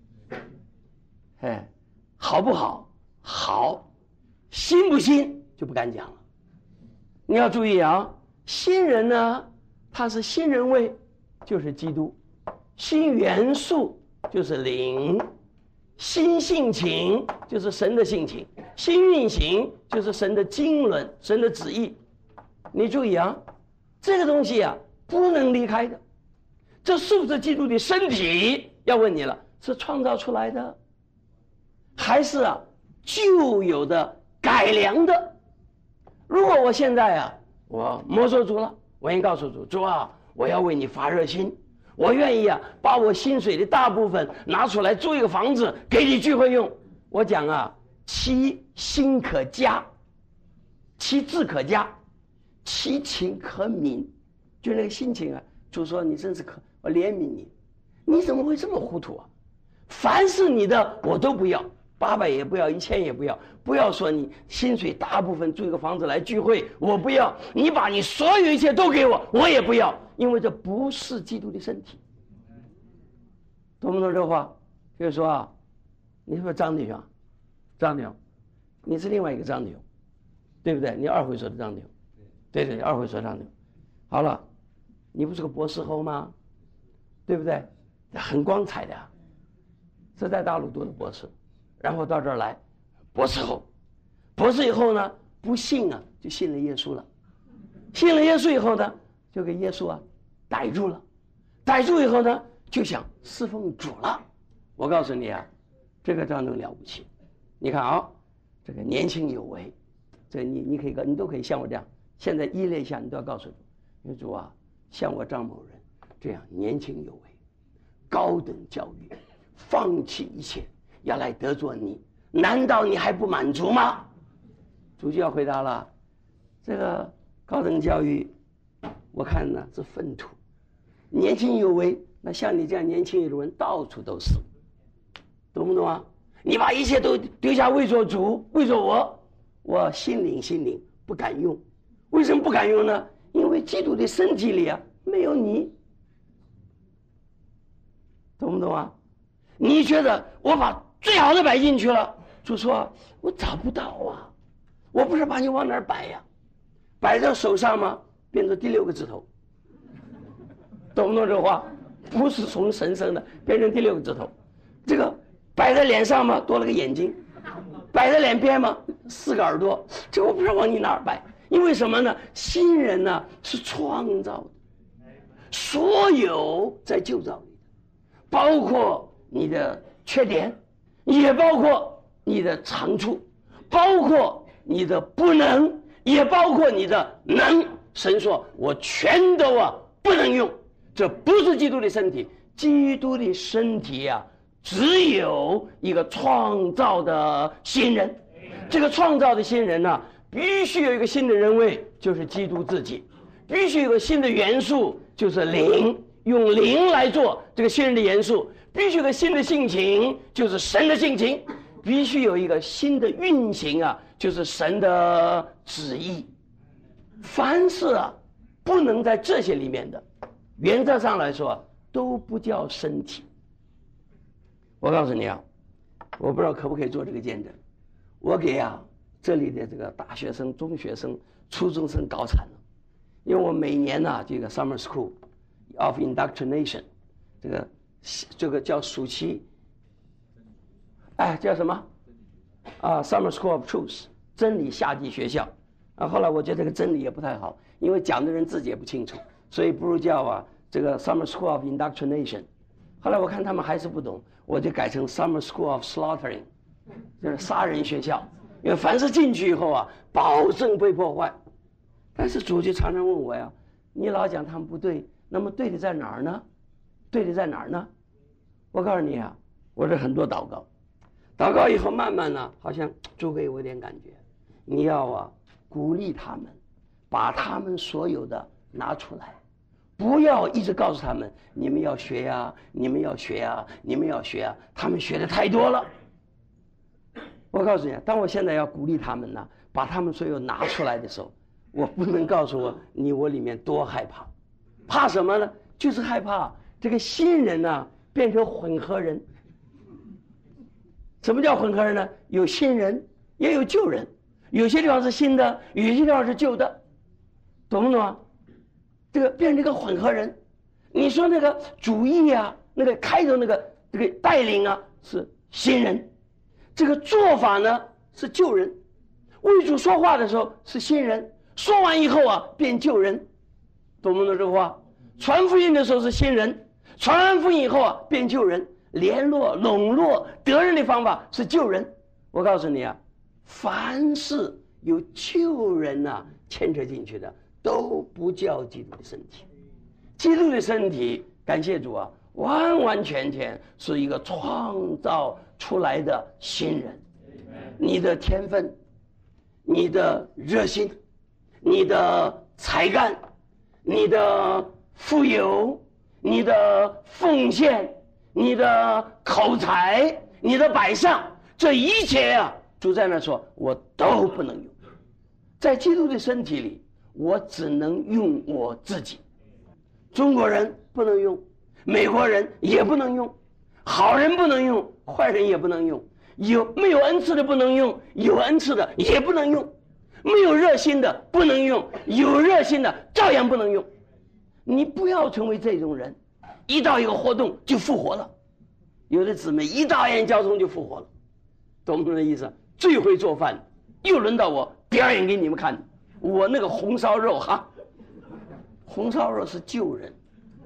哎，好不好？好，信不信就不敢讲了。你要注意啊，新人呢，他是新人位，就是基督；新元素就是灵；新性情就是神的性情；新运行就是神的经纶、神的旨意。你注意啊，这个东西啊不能离开的。这是不是基督的身体？要问你了，是创造出来的，还是啊旧有的改良的？如果我现在啊，我摸索主了，我愿意告诉主，主啊，我要为你发热心，我愿意啊，把我薪水的大部分拿出来租一个房子给你聚会用。我讲啊，其心可嘉，其志可嘉，其情可悯，就那个心情啊。主说你真是可，我怜悯你，你怎么会这么糊涂啊？凡是你的我都不要。八百也不要，一千也不要，不要说你薪水大部分租一个房子来聚会，我不要。你把你所有一切都给我，我也不要，因为这不是基督的身体。懂不懂这话？就是说啊，你是不是张弟兄？张弟兄，你是另外一个张弟兄，对不对？你二会所的张弟兄，对对对，二会所张弟兄。好了，你不是个博士后吗？对不对？很光彩的，是在大陆读的博士。然后到这儿来，博士后，博士以后呢，不信啊，就信了耶稣了。信了耶稣以后呢，就给耶稣啊逮住了，逮住以后呢，就想侍奉主了。我告诉你啊，这个张总了不起。你看啊，这个年轻有为，这个你你可以你都可以像我这样，现在依恋一下，你都要告诉主，你主啊，像我张某人这样年轻有为，高等教育，放弃一切。要来得罪你，难道你还不满足吗？主就要回答了，这个高等教育我看呢是粪土，年轻有为，那像你这样年轻有为到处都是，懂不懂啊？你把一切都丢下为做主，为做我，我心领心领不敢用。为什么不敢用呢？因为基督的身体里啊没有你，懂不懂啊？你觉得我把最好的摆进去了，主说我找不到啊，我不是把你往哪儿摆呀？摆到手上吗？变成第六个指头，懂不懂这话？不是从神生的，变成第六个指头。这个摆在脸上吗？多了个眼睛。摆在脸边吗？四个耳朵。这个我不知道往你哪儿摆，因为什么呢？新人呢是创造的，所有在旧造里的，包括你的缺点。也包括你的长处，包括你的不能，也包括你的能。神说我全都啊不能用，这不是基督的身体。基督的身体啊只有一个创造的新人。这个创造的新人呢、啊，必须有一个新的人位，就是基督自己；必须有个新的元素，就是灵，用灵来做这个新人的元素；必须有个新的性情，就是神的性情；必须有一个新的运行啊，就是神的旨意。凡是啊，不能在这些里面的，原则上来说都不叫身体。我告诉你啊，我不知道可不可以做这个见证。我给啊这里的这个大学生、中学生、初中生搞惨了，因为我每年呢、啊、这个 Summer School of Indoctrination， 这个这个叫暑期，哎叫什么啊 Summer School of Truth 真理夏季学校啊。后来我觉得这个真理也不太好，因为讲的人自己也不清楚，所以不如叫啊这个 Summer School of Indoctrination。后来我看他们还是不懂，我就改成 Summer School of Slaughtering， 就是杀人学校，因为凡是进去以后啊，保证被破坏。但是主就常常问我呀，你老讲他们不对，那么对的在哪儿呢？对的在哪儿呢？我告诉你啊，我这很多祷告，祷告以后慢慢呢，好像主给我一点感觉，你要啊鼓励他们，把他们所有的拿出来。不要一直告诉他们，你们要学呀、啊，你们要学呀、啊，你们要学啊，他们学的太多了。我告诉你，当我现在要鼓励他们呢，把他们所有拿出来的时候，我不能告诉我你我里面多害怕，怕什么呢？就是害怕这个新人呢、啊、变成混合人。什么叫混合人呢？有新人也有旧人，有些地方是新的，有些地方是旧的，懂不懂啊？这个变成一个混合人，你说那个主意啊，那个开头那个这个带领啊是新人，这个做法呢是旧人，为主说话的时候是新人，说完以后啊变旧人，懂不懂这个话？传福音的时候是新人，传完福音以后啊变旧人，联络笼络得人的方法是旧人。我告诉你啊，凡是有旧人啊牵扯进去的，都不叫基督的身体。基督的身体，感谢主啊，完完全全是一个创造出来的新人。你的天分，你的热心，你的才干，你的富有，你的奉献，你的口才，你的摆上，这一切啊，主在那说我都不能用。在基督的身体里，我只能用我自己。中国人不能用，美国人也不能用，好人不能用，坏人也不能用，有没有恩赐的不能用，有恩赐的也不能用，没有热心的不能用，有热心的照样不能用。你不要成为这种人，一到一个活动就复活了。有的姊妹一到暗交通就复活了，懂不懂的意思？最会做饭，又轮到我表演给你们看。我那个红烧肉哈，红烧肉是旧人，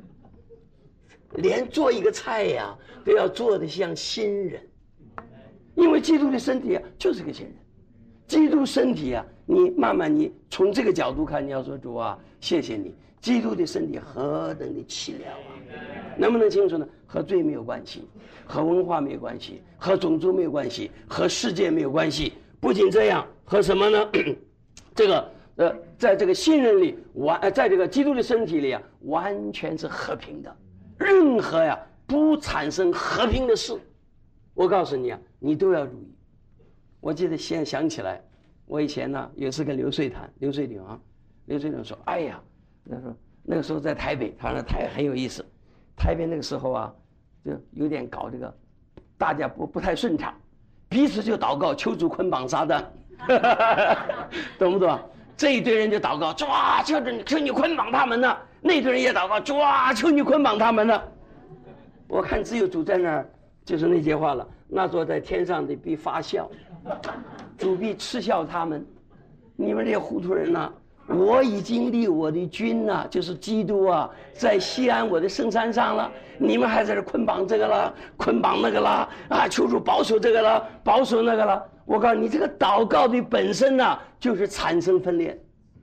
连做一个菜呀都要做得像新人，因为基督的身体啊就是个新人。基督身体啊，你慢慢你从这个角度看，你要说主啊，谢谢你，基督的身体何等的奇妙啊！能不能清楚呢？和罪没有关系，和文化没有关系，和种族没有关系，和世界没有关系。不仅这样，和什么呢？这个呃，在这个新人里完，在这个基督的身体里啊，完全是和平的。任何呀不产生和平的事，我告诉你啊，你都要注意。我记得现在想起来，我以前呢有次跟刘穗谈，刘穗领啊，刘穗领说，哎呀，那时候那个时候在台北，他说台很有意思，台北那个时候啊，就有点搞这个，大家不不太顺畅，彼此就祷告求主捆绑撒旦，懂不懂？这一堆人就祷告，抓求着求你捆绑他们呢；那一堆人也祷告，抓求你捆绑他们呢。我看只有主在那儿，就是那些话了。那坐在天上的必发笑，主必嗤笑他们。你们这些糊涂人呐、啊！我已经立我的君呐、啊，就是基督啊，在西安我的圣山上了。你们还在这捆绑这个了，捆绑那个了啊！求主保守这个了，保守那个了。我告诉你，这个祷告的本身呢、啊，就是产生分裂，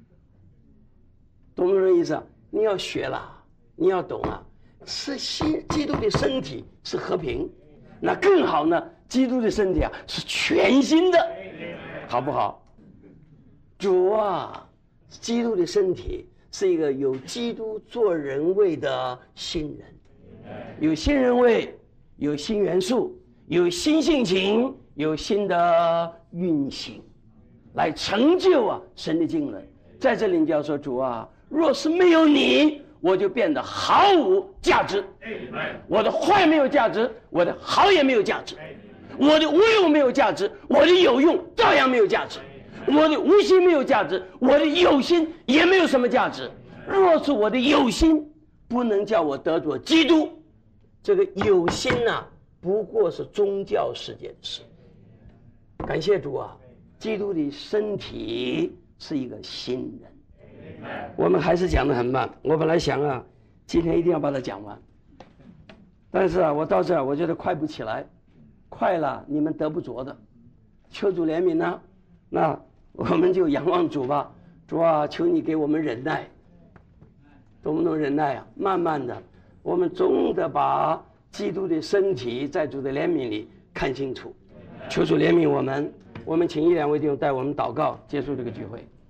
懂不懂这意思？你要学了，你要懂啊，是新基督的身体是和平， 那更好呢，基督的身体啊是全新的，好不好？主啊，基督的身体是一个有基督做人位的新人，有新人位，有新元素，有新性情，有新的运行，来成就啊神的经纶。在这里你就要说，主啊，若是没有你，我就变得毫无价值，我的坏没有价值，我的好也没有价值，我的无用没有价值，我的有用照样没有价值，我的无心没有价值，我的有心也没有什么价值。若是我的有心不能叫我得着基督，这个有心啊不过是宗教世界的事。感谢主啊，基督的身体是一个新人。我们还是讲得很慢，我本来想啊今天一定要把它讲完，但是啊我到这儿我觉得快不起来，快了你们得不着的。求主怜悯呢，那我们就仰望主吧。主啊，求你给我们忍耐，懂不懂忍耐啊？慢慢的我们总得把基督的身体在主的怜悯里看清楚。求主怜悯我们。我们请一两位弟兄带我们祷告，结束这个聚会。